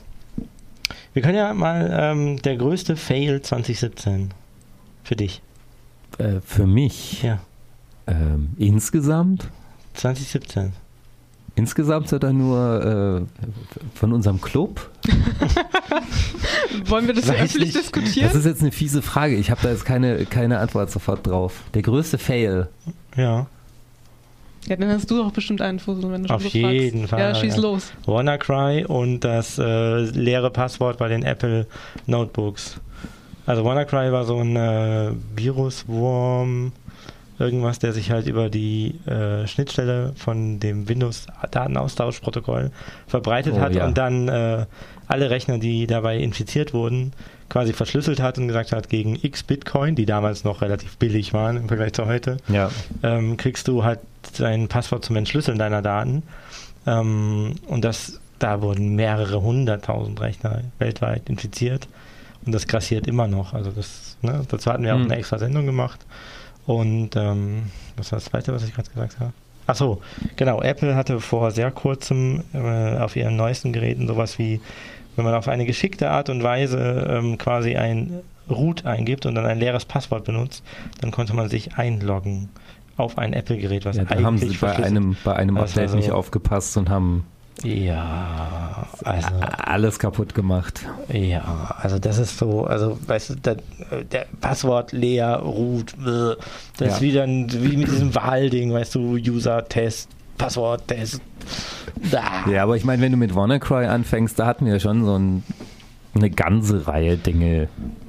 Wir können ja mal der größte Fail 2017 für dich. Für mich? Ja. Insgesamt? 2017. Insgesamt oder nur von unserem Club? Wollen wir das öffentlich diskutieren? Das ist jetzt eine fiese Frage. Ich habe da jetzt keine Antwort sofort drauf. Der größte Fail. Ja. Ja, dann hast du doch bestimmt einen Fussel, wenn du schon Auf so jeden fragst. Fall. Ja, schieß los. WannaCry und das leere Passwort bei den Apple Notebooks. Also WannaCry war so ein Viruswurm, irgendwas, der sich halt über die Schnittstelle von dem Windows-Datenaustauschprotokoll verbreitet hat und dann alle Rechner, die dabei infiziert wurden, quasi verschlüsselt hat und gesagt hat, gegen X Bitcoin, die damals noch relativ billig waren im Vergleich zu heute, kriegst du halt dein Passwort zum Entschlüsseln deiner Daten. Und da wurden mehrere 100.000 Rechner weltweit infiziert. Und das grassiert immer noch. Also dazu hatten wir auch eine extra Sendung gemacht. Und was war das Zweite, was ich gerade gesagt habe? Achso, genau. Apple hatte vor sehr kurzem auf ihren neuesten Geräten sowas wie, wenn man auf eine geschickte Art und Weise quasi ein Root eingibt und dann ein leeres Passwort benutzt, dann konnte man sich einloggen auf ein Apple-Gerät, was da haben sie bei einem Update nicht aufgepasst und haben alles kaputt gemacht. Ja, also das ist so, also weißt du, der Passwort leer, root, das ist wieder wie mit diesem Wahlding, weißt du, User-Test, Passwort-Test. Ja, aber ich meine, wenn du mit WannaCry anfängst, da hatten wir schon so eine ganze Reihe Dinge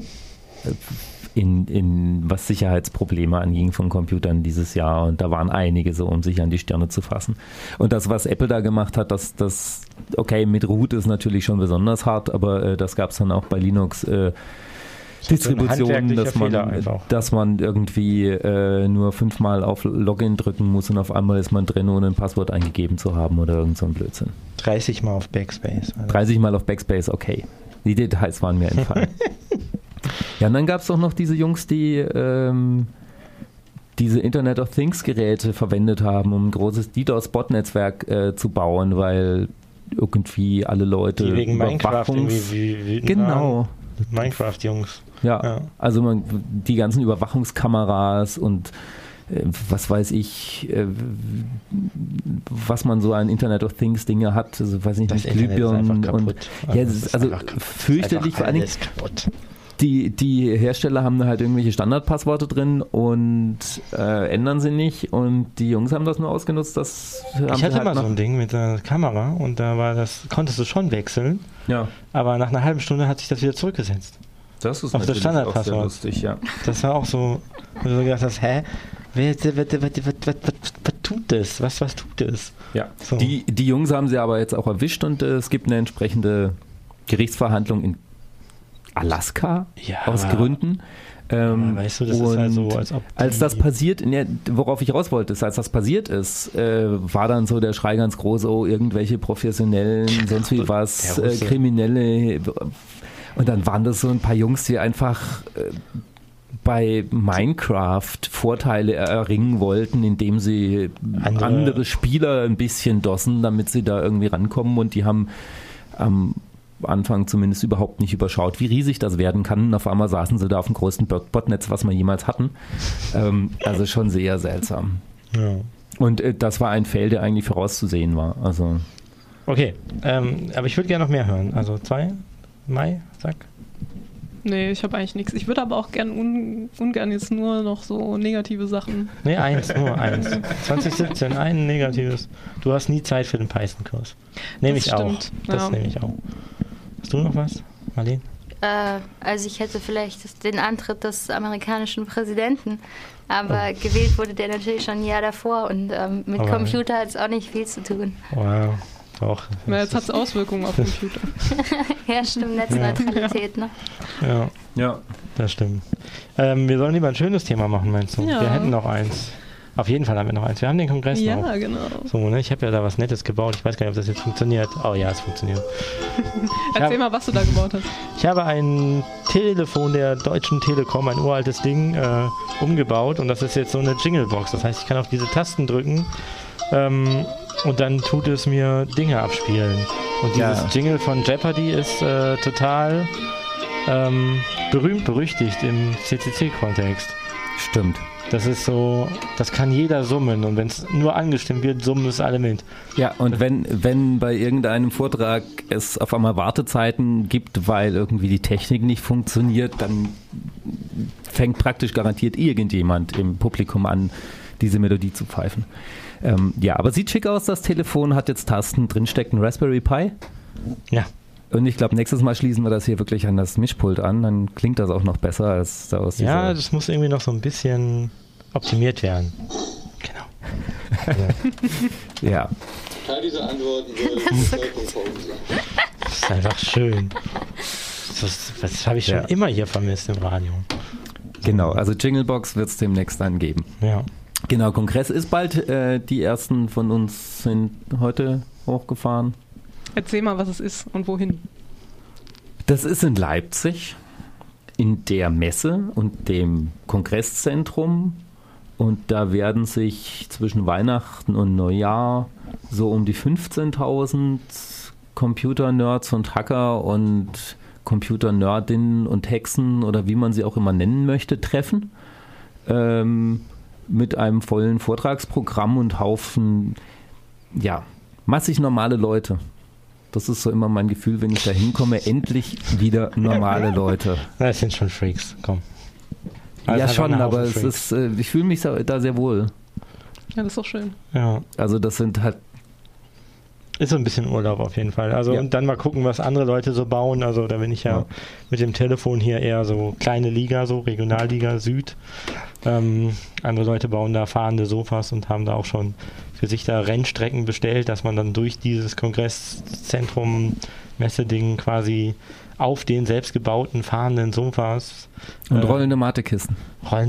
was Sicherheitsprobleme anging von Computern dieses Jahr, und da waren einige so, um sich an die Stirne zu fassen. Und das, was Apple da gemacht hat, okay, mit Root ist natürlich schon besonders hart, aber das gab es dann auch bei Linux Distributionen, dass man irgendwie nur 5-mal auf Login drücken muss und auf einmal ist man drin, ohne ein Passwort eingegeben zu haben oder irgend so ein Blödsinn. 30-mal auf Backspace. 30-mal auf Backspace, okay. Die Details waren mir entfallen. Ja, und dann gab es doch noch diese Jungs, die diese Internet of Things Geräte verwendet haben, um ein großes DDoS-Bot-Netzwerk zu bauen, weil irgendwie alle Leute die wegen Minecraft irgendwie genau. Minecraft-Jungs. Ja, also die ganzen Überwachungskameras und was weiß ich, was man so an Internet of Things Dinge hat, also weiß nicht, mit Glühbirnen und ja, das ist also fürchterlich, vor allen Dingen die Hersteller haben da halt irgendwelche Standardpassworte drin und ändern sie nicht, und die Jungs haben das nur ausgenutzt, ich hatte mal so ein Ding mit der Kamera und da konntest du schon wechseln, aber nach einer halben Stunde hat sich das wieder zurückgesetzt. Das ist auf das Standardpasswort. Auch sehr lustig, ja. Das war auch so, wo du gedacht hast, was tut das? Was tut das? Ja. So. Die Jungs haben sie aber jetzt auch erwischt, und es gibt eine entsprechende Gerichtsverhandlung in Alaska aus Gründen. Weißt du, das ist halt so, als das passiert, worauf ich raus wollte, ist, als das passiert ist, war dann so der Schrei ganz groß, irgendwelche Professionellen, sonst wie was, Kriminelle. Und dann waren das so ein paar Jungs, die einfach bei Minecraft Vorteile erringen wollten, indem sie andere Spieler ein bisschen dossen, damit sie da irgendwie rankommen, und die haben am Anfang zumindest überhaupt nicht überschaut, wie riesig das werden kann. Und auf einmal saßen sie da auf dem größten Botnetz, was wir jemals hatten. Also schon sehr seltsam. Ja. Und das war ein Fail, der eigentlich vorauszusehen war. Also Okay, aber ich würde gerne noch mehr hören. Also 2 Mai, sag. Nee, ich habe eigentlich nichts. Ich würde aber auch ungern jetzt nur noch so negative Sachen. Nee, nur eins. 2017, ein negatives. Du hast nie Zeit für den Python-Kurs. Nehme ich auch. Das nehme ich auch. Hast du noch was, Marlene? Also ich hätte vielleicht den Antritt des amerikanischen Präsidenten, aber gewählt wurde der natürlich schon ein Jahr davor und mit Computer hat es auch nicht viel zu tun. Wow. Doch. Na, jetzt hat es Auswirkungen auf Computer. Ja, stimmt, Netzneutralität, ne? Ja, das stimmt. Wir sollen lieber ein schönes Thema machen, meinst du? Ja. Wir hätten noch eins. Auf jeden Fall haben wir noch eins. Wir haben den Kongress noch. Ja, genau. So, ne? Ich habe ja da was Nettes gebaut. Ich weiß gar nicht, ob das jetzt funktioniert. Oh ja, es funktioniert. Erzähl mal, was du da gebaut hast. Ich habe ein Telefon der Deutschen Telekom, ein uraltes Ding, umgebaut. Und das ist jetzt so eine Jinglebox. Das heißt, ich kann auf diese Tasten drücken. Und dann tut es mir Dinge abspielen. Und dieses Jingle von Jeopardy ist total berühmt-berüchtigt im CCC-Kontext. Stimmt. Das ist so, das kann jeder summen und wenn es nur angestimmt wird, summen es alle mit. Ja, und wenn bei irgendeinem Vortrag es auf einmal Wartezeiten gibt, weil irgendwie die Technik nicht funktioniert, dann fängt praktisch garantiert irgendjemand im Publikum an, diese Melodie zu pfeifen. Ja, aber sieht schick aus, das Telefon hat jetzt Tasten, drin steckt ein Raspberry Pi. Ja. Und ich glaube, nächstes Mal schließen wir das hier wirklich an das Mischpult an, dann klingt das auch noch besser als da aus. Ja, das muss irgendwie noch so ein bisschen optimiert werden. Genau. Ja. Teil dieser Antworten würde Das ist einfach schön. Das habe ich schon immer hier vermisst im Radio. Genau, also Jinglebox wird es demnächst dann geben. Ja. Genau, Kongress ist bald. Die ersten von uns sind heute hochgefahren. Erzähl mal, was es ist und wohin. Das ist in Leipzig, in der Messe und dem Kongresszentrum. Und da werden sich zwischen Weihnachten und Neujahr so um die 15.000 Computer-Nerds und Hacker und Computer-Nerdinnen und Hexen oder wie man sie auch immer nennen möchte, treffen. Mit einem vollen Vortragsprogramm und Haufen, massig normale Leute. Das ist so immer mein Gefühl, wenn ich da hinkomme, endlich wieder normale Leute. Das sind schon Freaks, komm. Also ja schon, aber es ist, ich fühle mich da sehr wohl. Ja, das ist doch schön. Ja. Also das sind halt... Ist so ein bisschen Urlaub auf jeden Fall. Also und dann mal gucken, was andere Leute so bauen. Also da bin ich mit dem Telefon hier eher so kleine Liga, so Regionalliga Süd. Andere Leute bauen da fahrende Sofas und haben da auch schon für sich da Rennstrecken bestellt, dass man dann durch dieses Kongresszentrum Messeding quasi auf den selbstgebauten fahrenden Sofas und rollende Matekisten.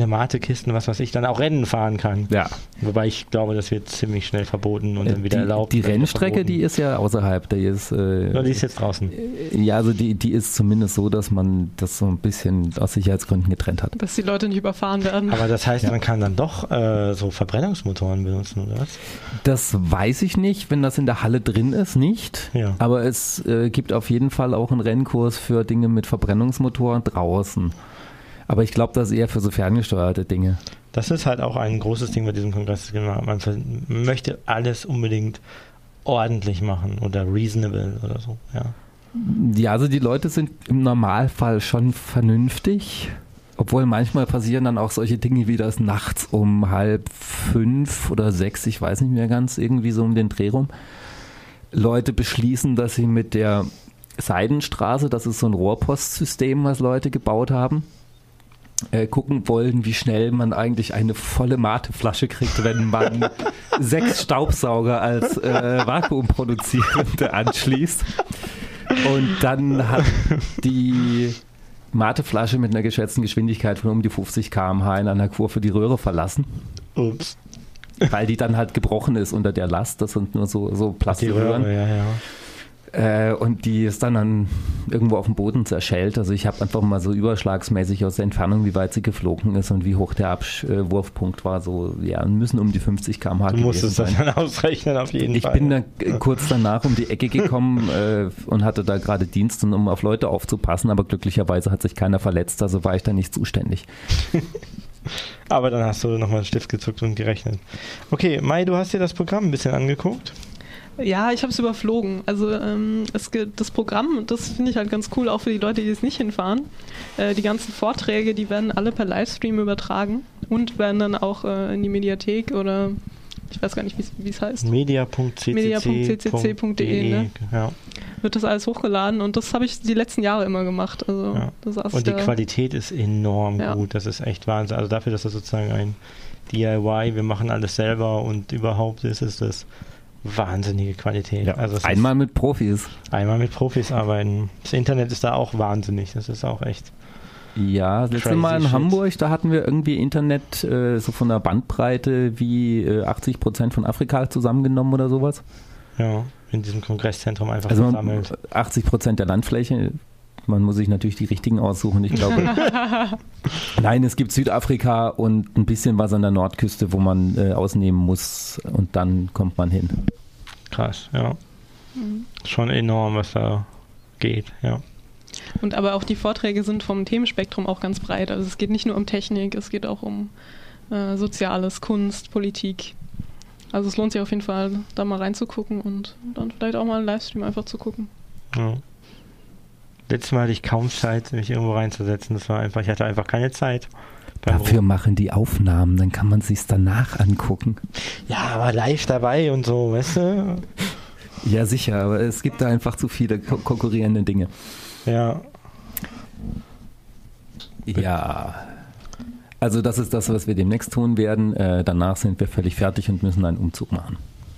Was weiß ich, dann auch Rennen fahren kann. Ja. Wobei ich glaube, das wird ziemlich schnell verboten und dann wieder erlaubt. Die Rennstrecke, die ist ja außerhalb. Die ist jetzt draußen. Ja, also die ist zumindest so, dass man das so ein bisschen aus Sicherheitsgründen getrennt hat. Dass die Leute nicht überfahren werden. Aber das heißt, man kann dann doch so Verbrennungsmotoren benutzen, oder was? Das weiß ich nicht, wenn das in der Halle drin ist, nicht. Ja. Aber es gibt auf jeden Fall auch einen Rennkurs für Dinge mit Verbrennungsmotoren draußen. Aber ich glaube, das ist eher für so ferngesteuerte Dinge. Das ist halt auch ein großes Ding bei diesem Kongress. Man möchte alles unbedingt ordentlich machen oder reasonable oder so. Ja, also die Leute sind im Normalfall schon vernünftig. Obwohl manchmal passieren dann auch solche Dinge wie das nachts um 4:30 oder 6, ich weiß nicht mehr ganz, irgendwie so um den Dreh rum. Leute beschließen, dass sie mit der Seidenstraße, das ist so ein Rohrpostsystem, was Leute gebaut haben, gucken wollen, wie schnell man eigentlich eine volle Mateflasche kriegt, wenn man 6 Staubsauger als Vakuumproduzierende anschließt. Und dann hat die Mateflasche mit einer geschätzten Geschwindigkeit von um die 50 km/h in einer Kurve die Röhre verlassen. Ups. Weil die dann halt gebrochen ist unter der Last. Das sind nur so Plastikröhren. Und die ist dann irgendwo auf dem Boden zerschellt. Also ich habe einfach mal so überschlagsmäßig aus der Entfernung, wie weit sie geflogen ist und wie hoch der Abwurfpunkt war. So, müssen um die 50 km/h gewesen sein. Du musstest das dann ausrechnen auf jeden Fall. Ich bin da kurz danach um die Ecke gekommen und hatte da gerade Dienst, um auf Leute aufzupassen, aber glücklicherweise hat sich keiner verletzt, also war ich da nicht zuständig. Aber dann hast du nochmal einen Stift gezuckt und gerechnet. Okay, Mai, du hast dir das Programm ein bisschen angeguckt? Ja, ich habe es überflogen. Also das Programm, das finde ich halt ganz cool, auch für die Leute, die jetzt nicht hinfahren. Die ganzen Vorträge, die werden alle per Livestream übertragen und werden dann auch in die Mediathek oder ich weiß gar nicht, wie es heißt. media.ccc.de, ne? Ja. Wird das alles hochgeladen und das habe ich die letzten Jahre immer gemacht. Also, Ja. Und die Qualität ist enorm gut. Das ist echt Wahnsinn. Also dafür, dass das sozusagen ein DIY, wir machen alles selber und überhaupt ist es das wahnsinnige Qualität. Ja. Also einmal mit Profis. Einmal mit Profis arbeiten. Das Internet ist da auch wahnsinnig. Das ist auch echt. Ja, das letzte Mal in Hamburg, da hatten wir irgendwie Internet so von der Bandbreite wie 80% von Afrika zusammengenommen oder sowas. Ja, in diesem Kongresszentrum einfach versammelt. 80% der Landfläche. Man muss sich natürlich die richtigen aussuchen. Ich glaube, nein, es gibt Südafrika und ein bisschen was an der Nordküste, wo man ausnehmen muss und dann kommt man hin. Krass, ja. Schon enorm, was da geht, ja. Und aber auch die Vorträge sind vom Themenspektrum auch ganz breit. Also es geht nicht nur um Technik, es geht auch um Soziales, Kunst, Politik. Also es lohnt sich auf jeden Fall, da mal reinzugucken und dann vielleicht auch mal einen Livestream einfach zu gucken. Ja. Letztes Mal hatte ich kaum Zeit, mich irgendwo reinzusetzen. Das war einfach, ich hatte einfach keine Zeit. Dafür machen die Aufnahmen, dann kann man sich's danach angucken. Ja, aber live dabei und so, weißt du? Ja, sicher, aber es gibt da einfach zu viele konkurrierende Dinge. Ja. Ja. Also das ist das, was wir demnächst tun werden. Danach sind wir völlig fertig und müssen einen Umzug machen.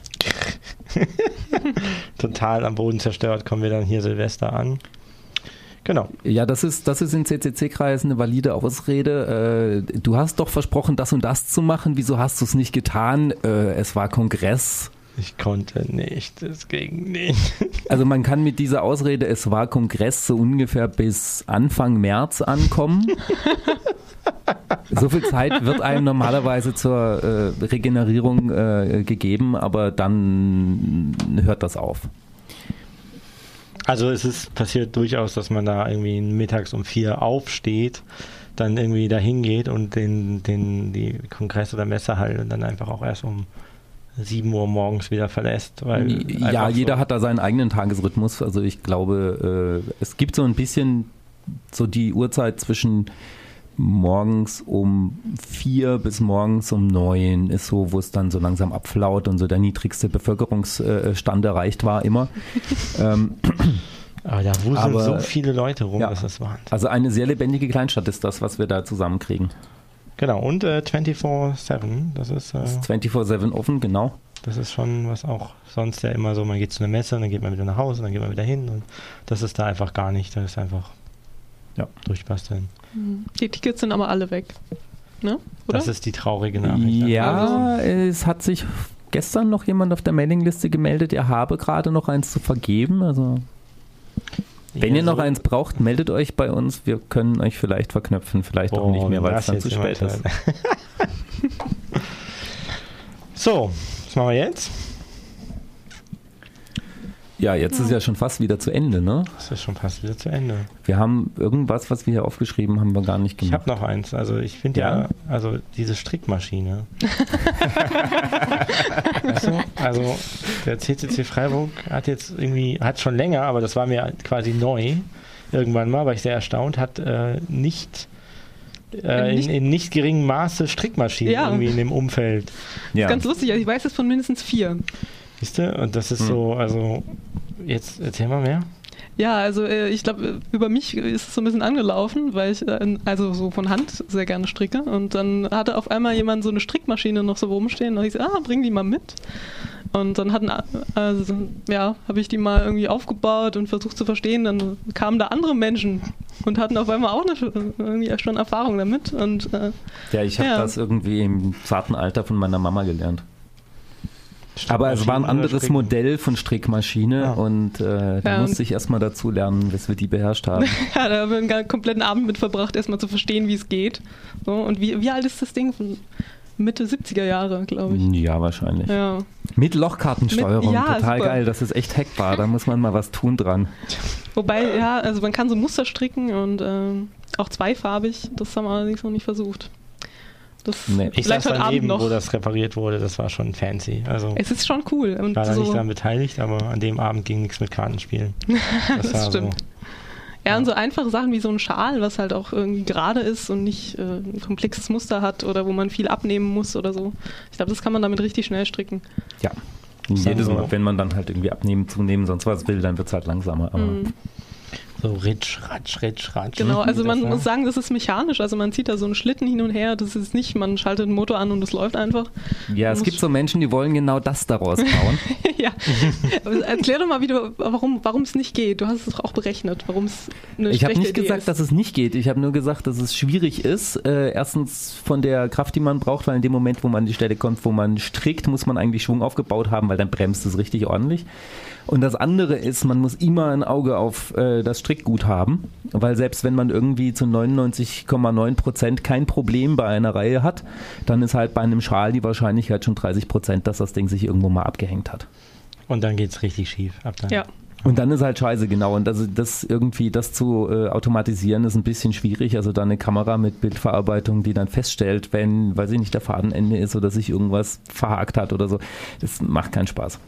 Total am Boden zerstört kommen wir dann hier Silvester an. Genau. Ja, das ist in CCC-Kreisen eine valide Ausrede. Du hast doch versprochen, das und das zu machen. Wieso hast du es nicht getan? Es war Kongress. Ich konnte nicht, es ging nicht. Also man kann mit dieser Ausrede, es war Kongress, so ungefähr bis Anfang März ankommen. So viel Zeit wird einem normalerweise zur Regenerierung gegeben, aber dann hört das auf. Also es ist passiert durchaus, dass man da irgendwie mittags um 4 aufsteht, dann irgendwie dahin geht und die Kongress- oder Messehalle dann einfach auch erst um 7 Uhr morgens wieder verlässt. Weil ja, jeder hat da seinen eigenen Tagesrhythmus. Also ich glaube, es gibt so ein bisschen so die Uhrzeit zwischen morgens um 4 bis morgens um 9 ist so, wo es dann so langsam abflaut und so der niedrigste Bevölkerungsstand erreicht war immer. Aber da wuseln so viele Leute rum, das ist Wahnsinn. Also eine sehr lebendige Kleinstadt ist das, was wir da zusammenkriegen. Genau, und 24/7, das ist 24/7 offen, genau. Das ist schon was auch sonst ja immer so, man geht zu einer Messe und dann geht man wieder nach Hause und dann geht man wieder hin und das ist da einfach gar nicht, das ist einfach durchbasteln. Die Tickets sind aber alle weg, ne? Oder? Das ist die traurige Nachricht. Ja, es hat sich gestern noch jemand auf der Mailingliste gemeldet, er habe gerade noch eins zu vergeben, also wenn ihr noch eins braucht, meldet euch bei uns. Wir können euch vielleicht verknöpfen, vielleicht auch nicht mehr, weil es dann zu spät ist. So, was machen wir jetzt? Ja, jetzt ist ja schon fast wieder zu Ende, ne? Das ist schon fast wieder zu Ende. Wir haben irgendwas, was wir hier aufgeschrieben haben, wir gar nicht gemacht. Ich habe noch eins. Also ich finde also diese Strickmaschine. Weißt du? Also der CCC Freiburg hat schon länger, aber das war mir quasi neu. Irgendwann mal, war ich sehr erstaunt, hat nicht in nicht geringem Maße Strickmaschinen irgendwie in dem Umfeld. Ja. Das ist ganz lustig, also ich weiß es von mindestens 4. Siehst du? Und das ist so, also jetzt erzähl mal mehr. Ja, also ich glaube, über mich ist es so ein bisschen angelaufen, weil ich also so von Hand sehr gerne stricke und dann hatte auf einmal jemand so eine Strickmaschine noch so rumstehen und ich so, bring die mal mit. Und dann habe ich die mal irgendwie aufgebaut und versucht zu verstehen, dann kamen da andere Menschen und hatten auf einmal auch irgendwie schon Erfahrung damit. Und, ich habe das irgendwie im zarten Alter von meiner Mama gelernt. Aber es war ein anderes Modell von Strickmaschine und da musste ich erstmal dazu lernen, bis wir die beherrscht haben. Ja, da haben wir einen kompletten Abend mit verbracht, erstmal zu verstehen, wie es geht. So, und wie alt ist das Ding? Von Mitte 70er Jahre, glaube ich. Ja, wahrscheinlich. Ja. Mit Lochkartensteuerung, total super. Geil. Das ist echt hackbar, da muss man mal was tun dran. Wobei, also man kann so Muster stricken und auch zweifarbig, das haben wir allerdings noch nicht versucht. Ich saß daneben, wo das repariert wurde, das war schon fancy. Also, es ist schon cool. Und ich war da nicht daran beteiligt, aber an dem Abend ging nichts mit Kartenspielen. Das stimmt. Ja, und so einfache Sachen wie so ein Schal, was halt auch irgendwie gerade ist und nicht ein komplexes Muster hat oder wo man viel abnehmen muss oder so. Ich glaube, das kann man damit richtig schnell stricken. Ja. Jedes Mal, wenn man dann halt irgendwie abnehmen, zunehmen, sonst was will, dann wird es halt langsamer. Aber so ritsch, ratsch. Genau, also man muss sagen, das ist mechanisch. Also man zieht da so einen Schlitten hin und her. Das ist nicht, man schaltet den Motor an und es läuft einfach. Ja, es gibt so Menschen, die wollen genau das daraus bauen. Ja. Erklär doch mal wieder, warum es nicht geht. Du hast es doch auch berechnet, warum es eine Ich habe nicht Idee gesagt, ist. dass es nicht geht. Ich habe nur gesagt, dass es schwierig ist. Erstens von der Kraft, die man braucht, weil in dem Moment, wo man an die Stelle kommt, wo man strickt, muss man eigentlich Schwung aufgebaut haben, weil dann bremst es richtig ordentlich. Und das andere ist, man muss immer ein Auge auf das Strickgut haben, weil selbst wenn man irgendwie zu 99,9% kein Problem bei einer Reihe hat, dann ist halt bei einem Schal die Wahrscheinlichkeit schon 30%, dass das Ding sich irgendwo mal abgehängt hat. Und dann geht's richtig schief ab dann. Ja. Und dann ist halt scheiße, genau. Und also das zu automatisieren ist ein bisschen schwierig. Also da eine Kamera mit Bildverarbeitung, die dann feststellt, wenn, weiß ich nicht, der Fadenende ist oder sich irgendwas verhakt hat oder so, das macht keinen Spaß.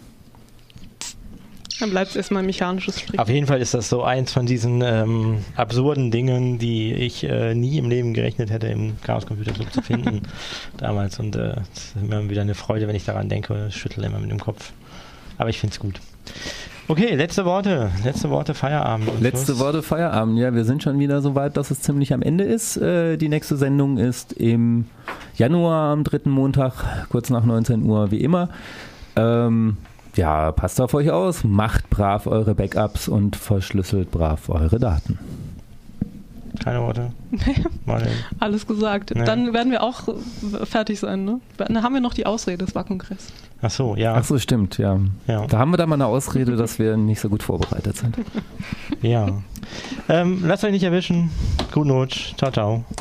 Dann bleibt es erstmal ein mechanisches Stricken. Auf jeden Fall ist das so eins von diesen absurden Dingen, die ich nie im Leben gerechnet hätte, im Chaos Computer Club zu finden damals. Und es ist immer wieder eine Freude, wenn ich daran denke. Ich schüttle immer mit dem Kopf. Aber ich finde es gut. Okay, letzte Worte, Feierabend. Letzte Worte, Feierabend. Ja, wir sind schon wieder so weit, dass es ziemlich am Ende ist. Die nächste Sendung ist im Januar am 3. Montag, kurz nach 19 Uhr, wie immer. Ja, passt auf euch aus, macht brav eure Backups und verschlüsselt brav eure Daten. Keine Worte? Alles gesagt. Nee. Dann werden wir auch fertig sein, ne? Dann haben wir noch die Ausrede, es war Kongress. Ach so, ja. Ach so, stimmt, ja. Da haben wir dann mal eine Ausrede, dass wir nicht so gut vorbereitet sind. Ja. Lasst euch nicht erwischen. Guten Rutsch. Ciao, ciao.